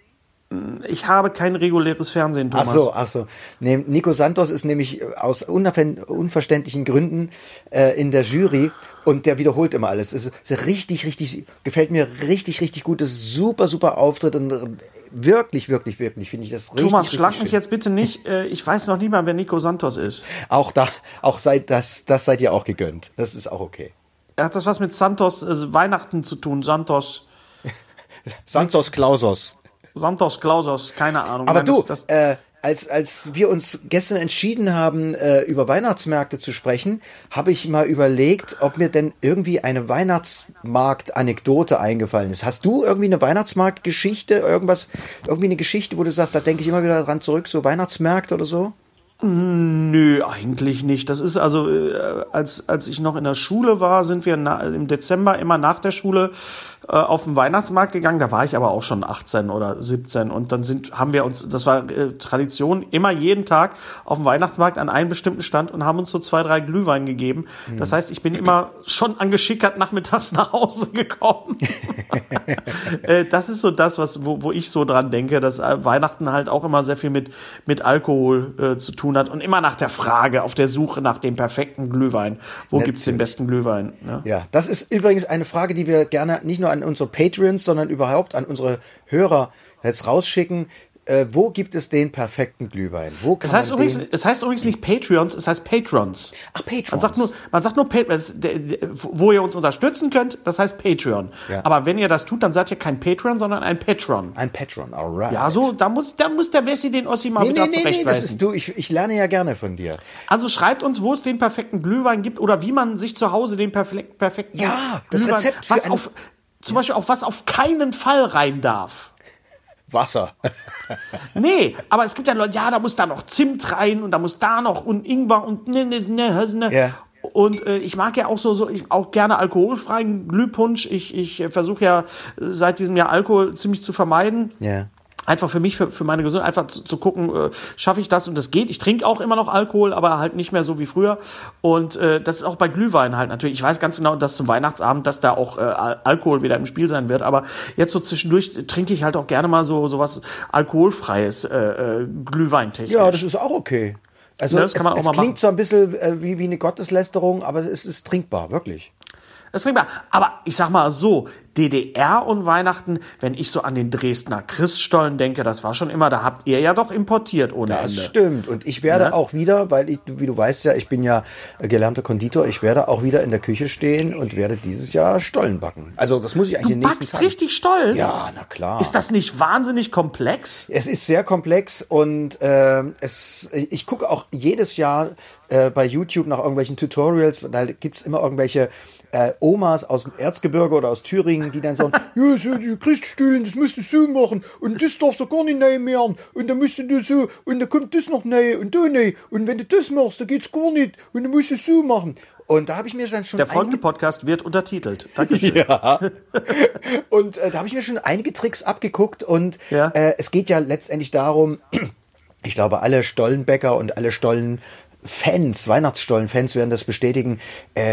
Ich habe kein reguläres Fernsehen, Thomas. Ach so. Nee, Nico Santos ist nämlich aus unverständlichen Gründen in der Jury und der wiederholt immer alles. Es ist richtig, gefällt mir richtig gut. Das ist super Auftritt und wirklich finde ich das richtig. Thomas, schlag mich jetzt bitte nicht. Ich weiß noch nicht mal, wer Nico Santos ist. Das seid ihr auch gegönnt. Das ist auch okay. Hat das was mit Santos Weihnachten zu tun? Santos Klausos. Santos Klausos, keine Ahnung. Aber als wir uns gestern entschieden haben, über Weihnachtsmärkte zu sprechen, habe ich mal überlegt, ob mir denn irgendwie eine Weihnachtsmarkt-Anekdote eingefallen ist. Hast du irgendwie eine Weihnachtsmarktgeschichte, irgendwie eine Geschichte, wo du sagst, da denke ich immer wieder dran zurück, so Weihnachtsmärkte oder so? Nö, eigentlich nicht. Das ist also, als ich noch in der Schule war, sind wir im Dezember immer nach der Schule auf den Weihnachtsmarkt gegangen. Da war ich aber auch schon 18 oder 17 und dann haben wir uns, das war Tradition, immer jeden Tag auf dem Weihnachtsmarkt an einen bestimmten Stand und haben uns so 2, 3 Glühwein gegeben. Das heißt, ich bin immer schon angeschickert nachmittags nach Hause gekommen. Das ist so das, wo ich so dran denke, dass Weihnachten halt auch immer sehr viel mit Alkohol zu tun hat und immer nach der Frage, auf der Suche nach dem perfekten Glühwein. Wo gibt's den besten Glühwein? Ja, das ist übrigens eine Frage, die wir gerne nicht nur an unsere Patreons, sondern überhaupt an unsere Hörer jetzt rausschicken. Wo gibt es den perfekten Glühwein? Es heißt übrigens nicht Patreons, es heißt Patrons. Ach, Patrons. Man sagt nur wo ihr uns unterstützen könnt, das heißt Patreon. Ja. Aber wenn ihr das tut, dann seid ihr kein Patreon, sondern ein Patron. Ein Patron, alright. Ja, so, da muss der Wessi den Ossi mal wieder zurechtweisen. Das ist du, ich lerne ja gerne von dir. Also schreibt uns, wo es den perfekten Glühwein gibt oder wie man sich zu Hause den perfekten das Glühwein, Rezept für zum Beispiel auch was auf keinen Fall rein darf. Wasser. Nee, aber es gibt ja Leute, da muss da noch Zimt rein und da muss da noch und Ingwer und Ja. Und ich mag ja auch auch gerne alkoholfreien Glühpunsch. Ich versuche ja seit diesem Jahr Alkohol ziemlich zu vermeiden. Ja. Einfach für mich, für meine Gesundheit, einfach zu gucken, schaffe ich das und das geht. Ich trinke auch immer noch Alkohol, aber halt nicht mehr so wie früher. Und das ist auch bei Glühwein halt natürlich. Ich weiß ganz genau, dass zum Weihnachtsabend, dass da auch Alkohol wieder im Spiel sein wird. Aber jetzt so zwischendurch trinke ich halt auch gerne mal so was alkoholfreies Glühweintechnisch. Ja, das ist auch okay. Also das kann man auch mal klingt machen. so ein bisschen wie eine Gotteslästerung, aber es ist trinkbar, wirklich. Das ist trinkbar. Aber ich sag mal so, DDR und Weihnachten, wenn ich so an den Dresdner Christstollen denke, das war schon immer, da habt ihr ja doch importiert ohne Ende. Das stimmt. Und ich werde auch wieder, weil wie du weißt ja, ich bin ja gelernter Konditor, ich werde auch wieder in der Küche stehen und werde dieses Jahr Stollen backen. Also das muss ich eigentlich in den nächsten Tagen. Du backst richtig Stollen? Ja, na klar. Ist das nicht wahnsinnig komplex? Es ist sehr komplex und ich gucke auch jedes Jahr bei YouTube nach irgendwelchen Tutorials, da gibt's immer irgendwelche Omas aus dem Erzgebirge oder aus Thüringen, die dann sagen, ja, so die Christstühlen, das musst du so machen und das darfst du gar nicht neu machen und dann musst du so und dann kommt das noch neu und da neu und wenn du das machst, dann geht's gar nicht und dann musst du so machen. Und da habe ich mir dann schon der folgende Podcast wird untertitelt. Dankeschön. Ja. Und da habe ich mir schon einige Tricks abgeguckt und es geht ja letztendlich darum, ich glaube, alle Stollenbäcker und alle Stollenfans, Weihnachtsstollenfans werden das bestätigen,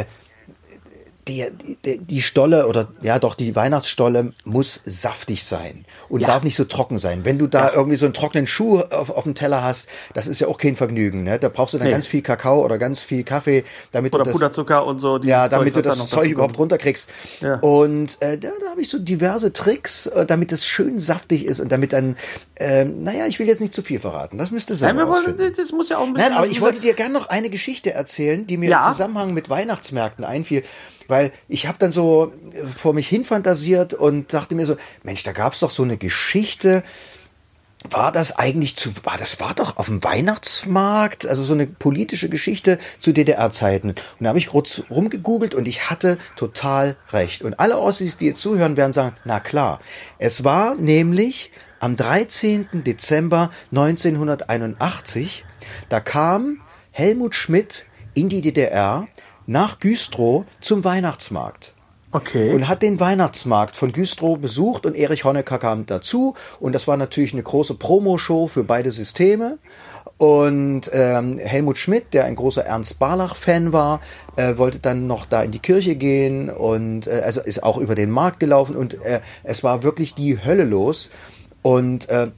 die Stolle oder die Weihnachtsstolle muss saftig sein und darf nicht so trocken sein. Wenn du da irgendwie so einen trockenen Schuh auf dem Teller hast, das ist ja auch kein Vergnügen. Ne? Da brauchst du dann ganz viel Kakao oder ganz viel Kaffee, damit oder du das Puderzucker und so. Damit du das Zeug überhaupt runterkriegst. Ja. Und da habe ich so diverse Tricks, damit es schön saftig ist und damit dann, ich will jetzt nicht zu viel verraten. Das müsste sein. Das muss ja auch ein bisschen. Nein, aber ich wollte dir gerne noch eine Geschichte erzählen, die mir im Zusammenhang mit Weihnachtsmärkten einfiel. Weil ich habe dann so vor mich hin fantasiert und dachte mir so, Mensch, da gab es doch so eine Geschichte. War das doch auf dem Weihnachtsmarkt, also so eine politische Geschichte zu DDR-Zeiten. Und da habe ich kurz rumgegoogelt und ich hatte total recht. Und alle Ossis, die jetzt zuhören, werden sagen, na klar. Es war nämlich am 13. Dezember 1981, da kam Helmut Schmidt in die DDR nach Güstrow zum Weihnachtsmarkt. Okay. Und hat den Weihnachtsmarkt von Güstrow besucht und Erich Honecker kam dazu. Und das war natürlich eine große Promoshow für beide Systeme. Und Helmut Schmidt, der ein großer Ernst Barlach-Fan war, wollte dann noch da in die Kirche gehen und ist auch über den Markt gelaufen. Und es war wirklich die Hölle los. Und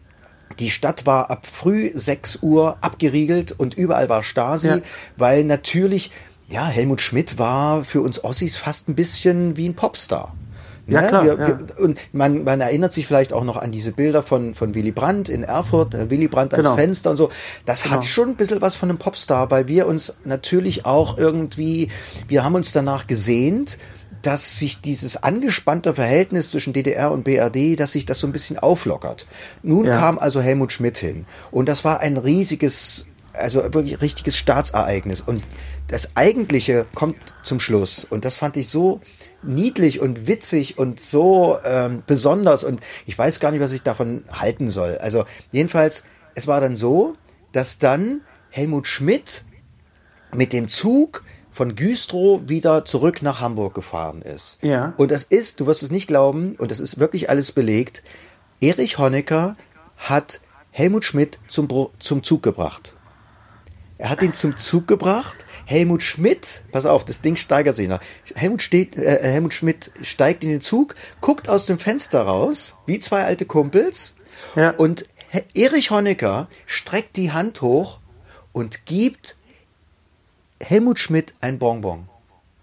Die Stadt war ab früh 6 Uhr abgeriegelt und überall war Stasi, weil natürlich, Helmut Schmidt war für uns Ossis fast ein bisschen wie ein Popstar. Ja, klar. Und man erinnert sich vielleicht auch noch an diese Bilder von Willy Brandt in Erfurt, Willy Brandt ans Fenster und so. Das hat schon ein bisschen was von einem Popstar, weil wir uns natürlich auch wir haben uns danach gesehnt, dass sich dieses angespannte Verhältnis zwischen DDR und BRD, dass sich das so ein bisschen auflockert. Nun kam also Helmut Schmidt hin. Und das war ein riesiges, also wirklich richtiges Staatsereignis. Und das Eigentliche kommt zum Schluss. Und das fand ich so niedlich und witzig und so besonders. Und ich weiß gar nicht, was ich davon halten soll. Also jedenfalls, es war dann so, dass dann Helmut Schmidt mit dem Zug von Güstrow wieder zurück nach Hamburg gefahren ist. Ja. Und das ist, du wirst es nicht glauben, und das ist wirklich alles belegt, Erich Honecker hat Helmut Schmidt zum Zug gebracht. Er hat ihn zum Zug gebracht. Helmut Schmidt, pass auf, das Ding steigert sich noch. Helmut Schmidt steigt in den Zug, guckt aus dem Fenster raus, wie zwei alte Kumpels, und Erich Honecker streckt die Hand hoch und gibt Helmut Schmidt ein Bonbon.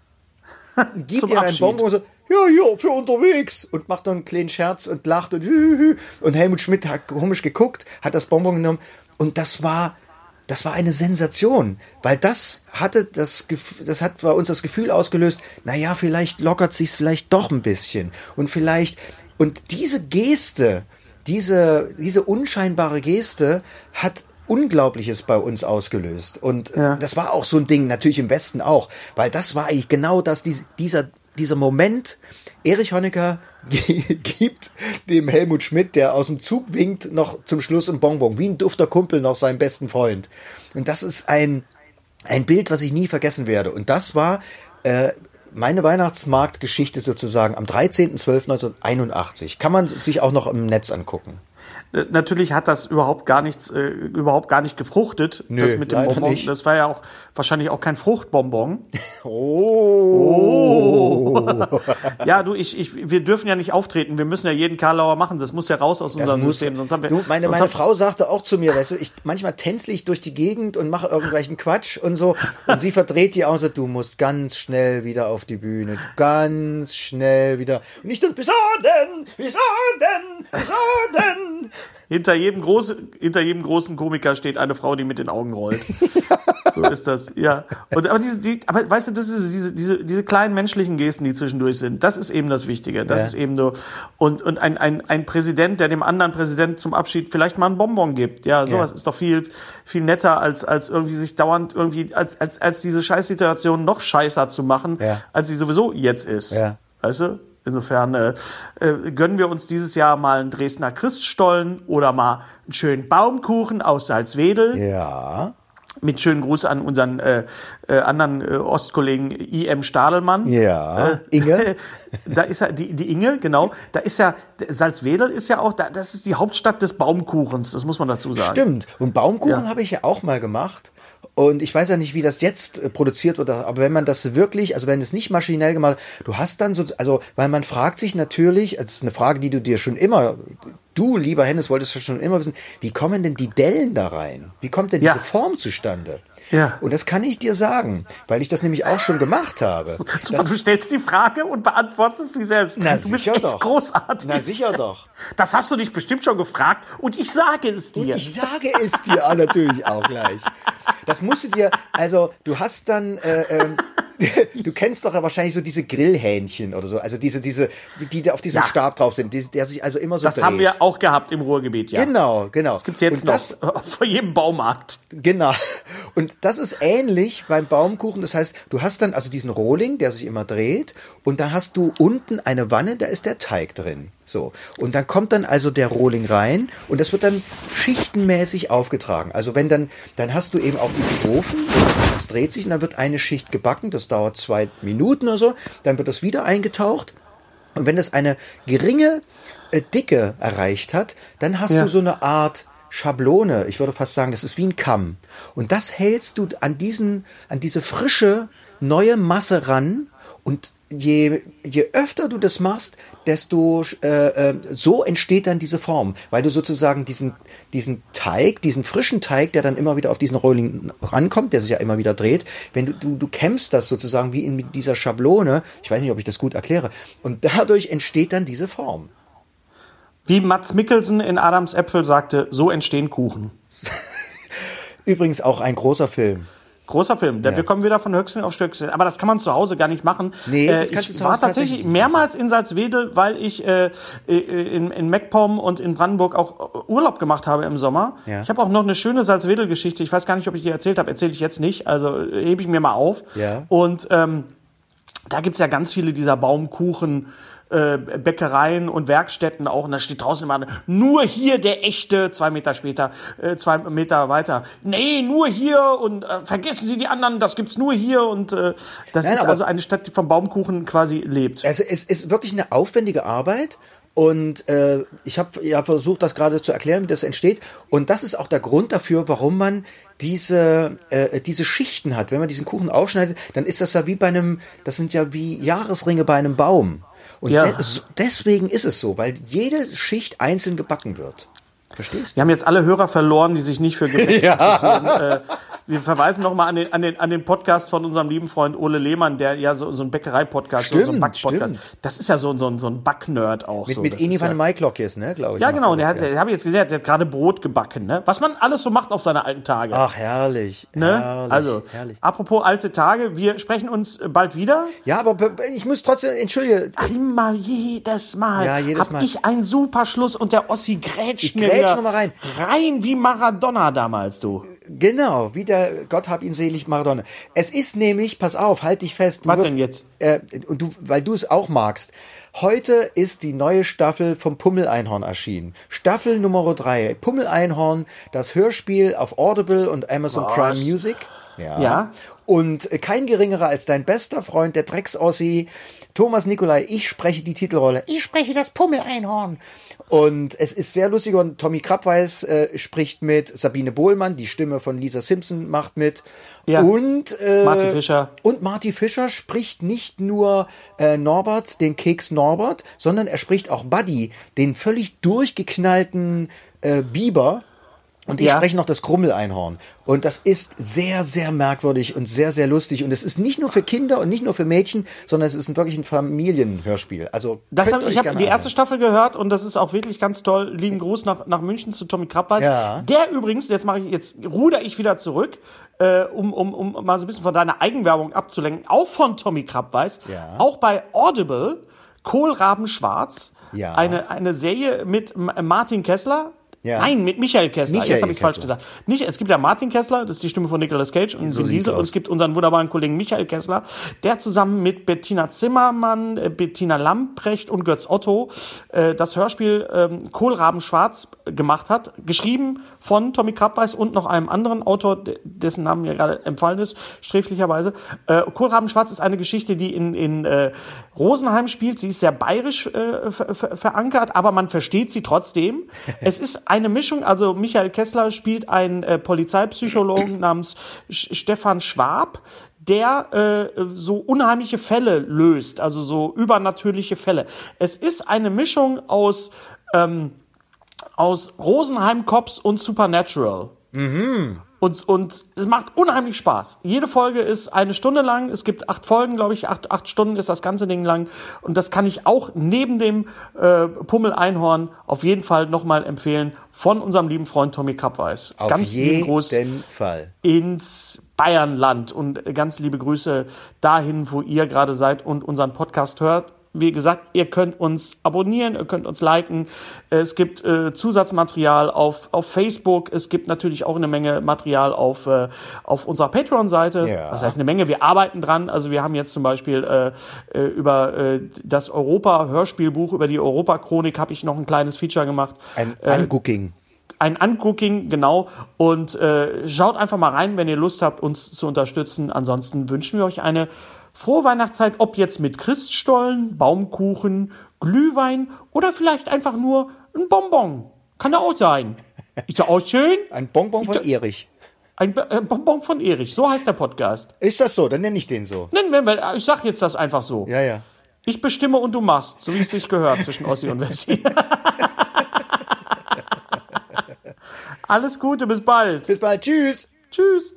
Gibt ihr ein Bonbon und so, ja, für unterwegs. Und macht noch einen kleinen Scherz und lacht und Und Helmut Schmidt hat komisch geguckt, hat das Bonbon genommen. Und das war eine Sensation, weil das hat bei uns das Gefühl ausgelöst, naja, vielleicht lockert sich's vielleicht doch ein bisschen. Und diese Geste, diese unscheinbare Geste hat Unglaubliches bei uns ausgelöst. Und das war auch so ein Ding, natürlich im Westen auch, weil das war eigentlich genau das, dieser Moment. Erich Honecker gibt dem Helmut Schmidt, der aus dem Zug winkt, noch zum Schluss ein Bonbon, wie ein dufter Kumpel noch seinem besten Freund. Und das ist ein Bild, was ich nie vergessen werde. Und das war meine Weihnachtsmarktgeschichte sozusagen am 13.12.1981. Kann man sich auch noch im Netz angucken. Natürlich hat das überhaupt gar nicht gefruchtet. Nö, das mit dem Bonbon. Nicht. Das war ja auch wahrscheinlich auch kein Fruchtbonbon. Oh. Ja, wir dürfen ja nicht auftreten. Wir müssen ja jeden Karlauer machen. Das muss ja raus aus unserem System. Sonst haben wir, meine Frau sagte auch zu mir, weißt du, manchmal tänzle ich durch die Gegend und mache irgendwelchen Quatsch und so. Und sie verdreht die aus und sagt, du musst ganz schnell wieder auf die Bühne. Ganz schnell wieder. Und ich dann, bis denn? Hinter jedem großen Komiker steht eine Frau, die mit den Augen rollt. So ist das, ja. Aber weißt du, das ist diese kleinen menschlichen Gesten, die zwischendurch sind, das ist eben das Wichtige. Das ist eben so. Und ein Präsident, der dem anderen Präsident zum Abschied vielleicht mal einen Bonbon gibt. Ja, sowas ist doch viel, viel netter, als irgendwie sich dauernd irgendwie, als diese Scheißsituation noch scheißer zu machen, als sie sowieso jetzt ist. Ja. Weißt du? Insofern gönnen wir uns dieses Jahr mal einen Dresdner Christstollen oder mal einen schönen Baumkuchen aus Salzwedel. Ja. Mit schönen Gruß an unseren anderen Ostkollegen I.M. Stadelmann. Ja. Inge. Da ist ja die Inge, genau. Da ist ja, Salzwedel ist ja auch, das ist die Hauptstadt des Baumkuchens, das muss man dazu sagen. Stimmt. Und Baumkuchen habe ich ja auch mal gemacht. Und ich weiß ja nicht, wie das jetzt produziert wird, aber wenn man das wirklich, also wenn es nicht maschinell gemacht, du hast dann so, also, weil man fragt sich natürlich, das ist eine Frage, die du dir schon immer, du, lieber Hennes, wolltest du schon immer wissen, wie kommen denn die Dellen da rein? Wie kommt denn diese Form zustande? Ja. Und das kann ich dir sagen, weil ich das nämlich auch schon gemacht habe. Super, du stellst die Frage und beantwortest sie selbst. Na, du bist echt doch. großartig. Na, sicher doch. Das hast du dich bestimmt schon gefragt und ich sage es dir. Und ich sage es dir natürlich auch gleich. Das musst du dir, also du hast dann, du kennst doch wahrscheinlich so diese Grillhähnchen oder so, also die da auf diesem Stab drauf sind, der sich also immer so das dreht. Haben wir auch gehabt im Ruhrgebiet, ja. Genau. Das gibt's jetzt noch vor jedem Baumarkt. Genau. Und das ist ähnlich beim Baumkuchen. Das heißt, du hast dann also diesen Rohling, der sich immer dreht, und dann hast du unten eine Wanne, da ist der Teig drin. So. Und dann kommt dann also der Rohling rein und das wird dann schichtenmäßig aufgetragen. Also wenn dann hast du eben auch diesen Ofen, das dreht sich und dann wird eine Schicht gebacken, das dauert 2 Minuten oder so, dann wird das wieder eingetaucht. Und wenn das eine geringe Dicke erreicht hat, dann hast du so eine Art Schablone, ich würde fast sagen, das ist wie ein Kamm. Und das hältst du an diese frische, neue Masse ran und je öfter du das machst, desto so entsteht dann diese Form, weil du sozusagen diesen Teig, diesen frischen Teig, der dann immer wieder auf diesen Rolling rankommt, der sich ja immer wieder dreht, wenn du kämmst das sozusagen wie in dieser Schablone, ich weiß nicht, ob ich das gut erkläre, und dadurch entsteht dann diese Form. Wie Mads Mikkelsen in Adams Äpfel sagte, so entstehen Kuchen. Übrigens auch ein großer Film. Großer Film. Wir kommen wieder von Höchstchen auf Stöckchen. Aber das kann man zu Hause gar nicht machen. Nee, das kannst du zu Hause war tatsächlich mehrmals in Salzwedel, weil ich in MacPom und in Brandenburg auch Urlaub gemacht habe im Sommer. Ja. Ich habe auch noch eine schöne Salzwedel-Geschichte. Ich weiß gar nicht, ob ich die erzählt habe. Erzähle ich jetzt nicht. Also hebe ich mir mal auf. Ja. Und da gibt's ja ganz viele dieser Baumkuchen Bäckereien und Werkstätten auch, und da steht draußen immer, nur hier der echte, 2 Meter später, 2 Meter weiter, nee, nur hier und vergessen Sie die anderen, das gibt's nur hier, und das ist also eine Stadt, die vom Baumkuchen quasi lebt. Also es ist wirklich eine aufwendige Arbeit. Und ich hab versucht, das gerade zu erklären, wie das entsteht. Und das ist auch der Grund dafür, warum man diese Schichten hat. Wenn man diesen Kuchen aufschneidet, dann ist das ja das sind ja wie Jahresringe bei einem Baum. Und deswegen ist es so, weil jede Schicht einzeln gebacken wird. Verstehst du? Wir haben jetzt alle Hörer verloren, die sich nicht für Gebäck interessieren. Wir verweisen nochmal an den Podcast von unserem lieben Freund Ole Lehmann, der ja so ein Bäckerei-Podcast, so ein Back-Podcast. Das ist ja so ein Back-Nerd auch. Mit Eni van Maiklok ne, glaube ich. Ja, genau. Und habe ich jetzt gesehen, er hat gerade Brot gebacken, ne? Was man alles so macht auf seine alten Tage. Ach, herrlich. Ne? Herrlich, also, herrlich. Apropos alte Tage, wir sprechen uns bald wieder. Ja, aber ich muss trotzdem, entschuldige. Einmal, jedes Mal. Ja, jedes Mal. Hab ich einen super Schluss und der Ossi grätscht mir wieder noch mal rein. Rein wie Maradona damals, du. Genau, wie der Gott hab ihn selig Maradona. Es ist nämlich, pass auf, halt dich fest. Was denn jetzt? Weil du es auch magst. Heute ist die neue Staffel vom Pummel-Einhorn erschienen. Staffel Nummer 3. Pummel-Einhorn, das Hörspiel auf Audible und Amazon Prime Music. Ja. Und kein geringerer als dein bester Freund, der Drecks-Ossi, Thomas Nicolai. Ich spreche die Titelrolle. Ich spreche das Pummel-Einhorn. Und es ist sehr lustig, und Tommy Krabweis spricht mit, Sabine Bohlmann, die Stimme von Lisa Simpson, macht mit. Ja. Und Marty Fischer. Und Marty Fischer spricht nicht nur Norbert, den Keks Norbert, sondern er spricht auch Buddy, den völlig durchgeknallten Biber. Und ich spreche noch das Krummel-Einhorn. Und das ist sehr, sehr merkwürdig und sehr, sehr lustig. Und es ist nicht nur für Kinder und nicht nur für Mädchen, sondern es ist wirklich ein Familienhörspiel. Also ich habe die erste Staffel gehört, und das ist auch wirklich ganz toll. Lieben Gruß nach München zu Tommy Krabweis. Ja. Der übrigens, jetzt ruder ich wieder zurück, um mal so ein bisschen von deiner Eigenwerbung abzulenken, auch von Tommy Krabweis, auch bei Audible, Kohlraben Schwarz, eine Serie mit Martin Kessler. Ja. Nein, mit Michael Kessler. Jetzt habe ich falsch gesagt. Es gibt ja Martin Kessler, das ist die Stimme von Nicolas Cage und Vin Diesel, und es gibt unseren wunderbaren Kollegen Michael Kessler, der zusammen mit Bettina Zimmermann, Bettina Lamprecht und Götz Otto das Hörspiel Kohlraben Schwarz gemacht hat, geschrieben von Tommy Krabweis und noch einem anderen Autor, dessen Namen mir gerade empfallen ist, sträflicherweise. Kohlraben Schwarz ist eine Geschichte, die in Rosenheim spielt. Sie ist sehr bayerisch verankert, aber man versteht sie trotzdem. Es ist eine Mischung, also Michael Kessler spielt einen Polizeipsychologen namens Stefan Schwab, der so unheimliche Fälle löst, also so übernatürliche Fälle. Es ist eine Mischung aus Rosenheim Cops und Supernatural. Mhm. Und es macht unheimlich Spaß. Jede Folge ist 1 Stunde lang. Es gibt 8 Folgen, glaube ich. 8 Stunden ist das ganze Ding lang. Und das kann ich auch neben dem Pummel-Einhorn auf jeden Fall nochmal empfehlen von unserem lieben Freund Tommy Krabweis. Auf ganz lieben Gruß Fall. Ins Bayernland und ganz liebe Grüße dahin, wo ihr gerade seid und unseren Podcast hört. Wie gesagt, ihr könnt uns abonnieren, ihr könnt uns liken. Es gibt Zusatzmaterial auf Facebook. Es gibt natürlich auch eine Menge Material auf unserer Patreon-Seite. Ja. Das heißt eine Menge, wir arbeiten dran. Also wir haben jetzt zum Beispiel über das Europa-Hörspielbuch, über die Europa-Chronik habe ich noch ein kleines Feature gemacht. Ein Angucking. Ein Angucking, genau. Und schaut einfach mal rein, wenn ihr Lust habt, uns zu unterstützen. Ansonsten wünschen wir euch eine frohe Weihnachtszeit, ob jetzt mit Christstollen, Baumkuchen, Glühwein oder vielleicht einfach nur ein Bonbon. Kann ja auch sein. Ist ja auch schön. Ein Bonbon von Erich. Ein Bonbon von Erich, so heißt der Podcast. Ist das so? Dann nenne ich den so. Ich sag jetzt das einfach so. Ja. Ich bestimme und du machst, so wie es sich gehört zwischen Ossi und Wessi. Alles Gute, bis bald. Bis bald, tschüss. Tschüss.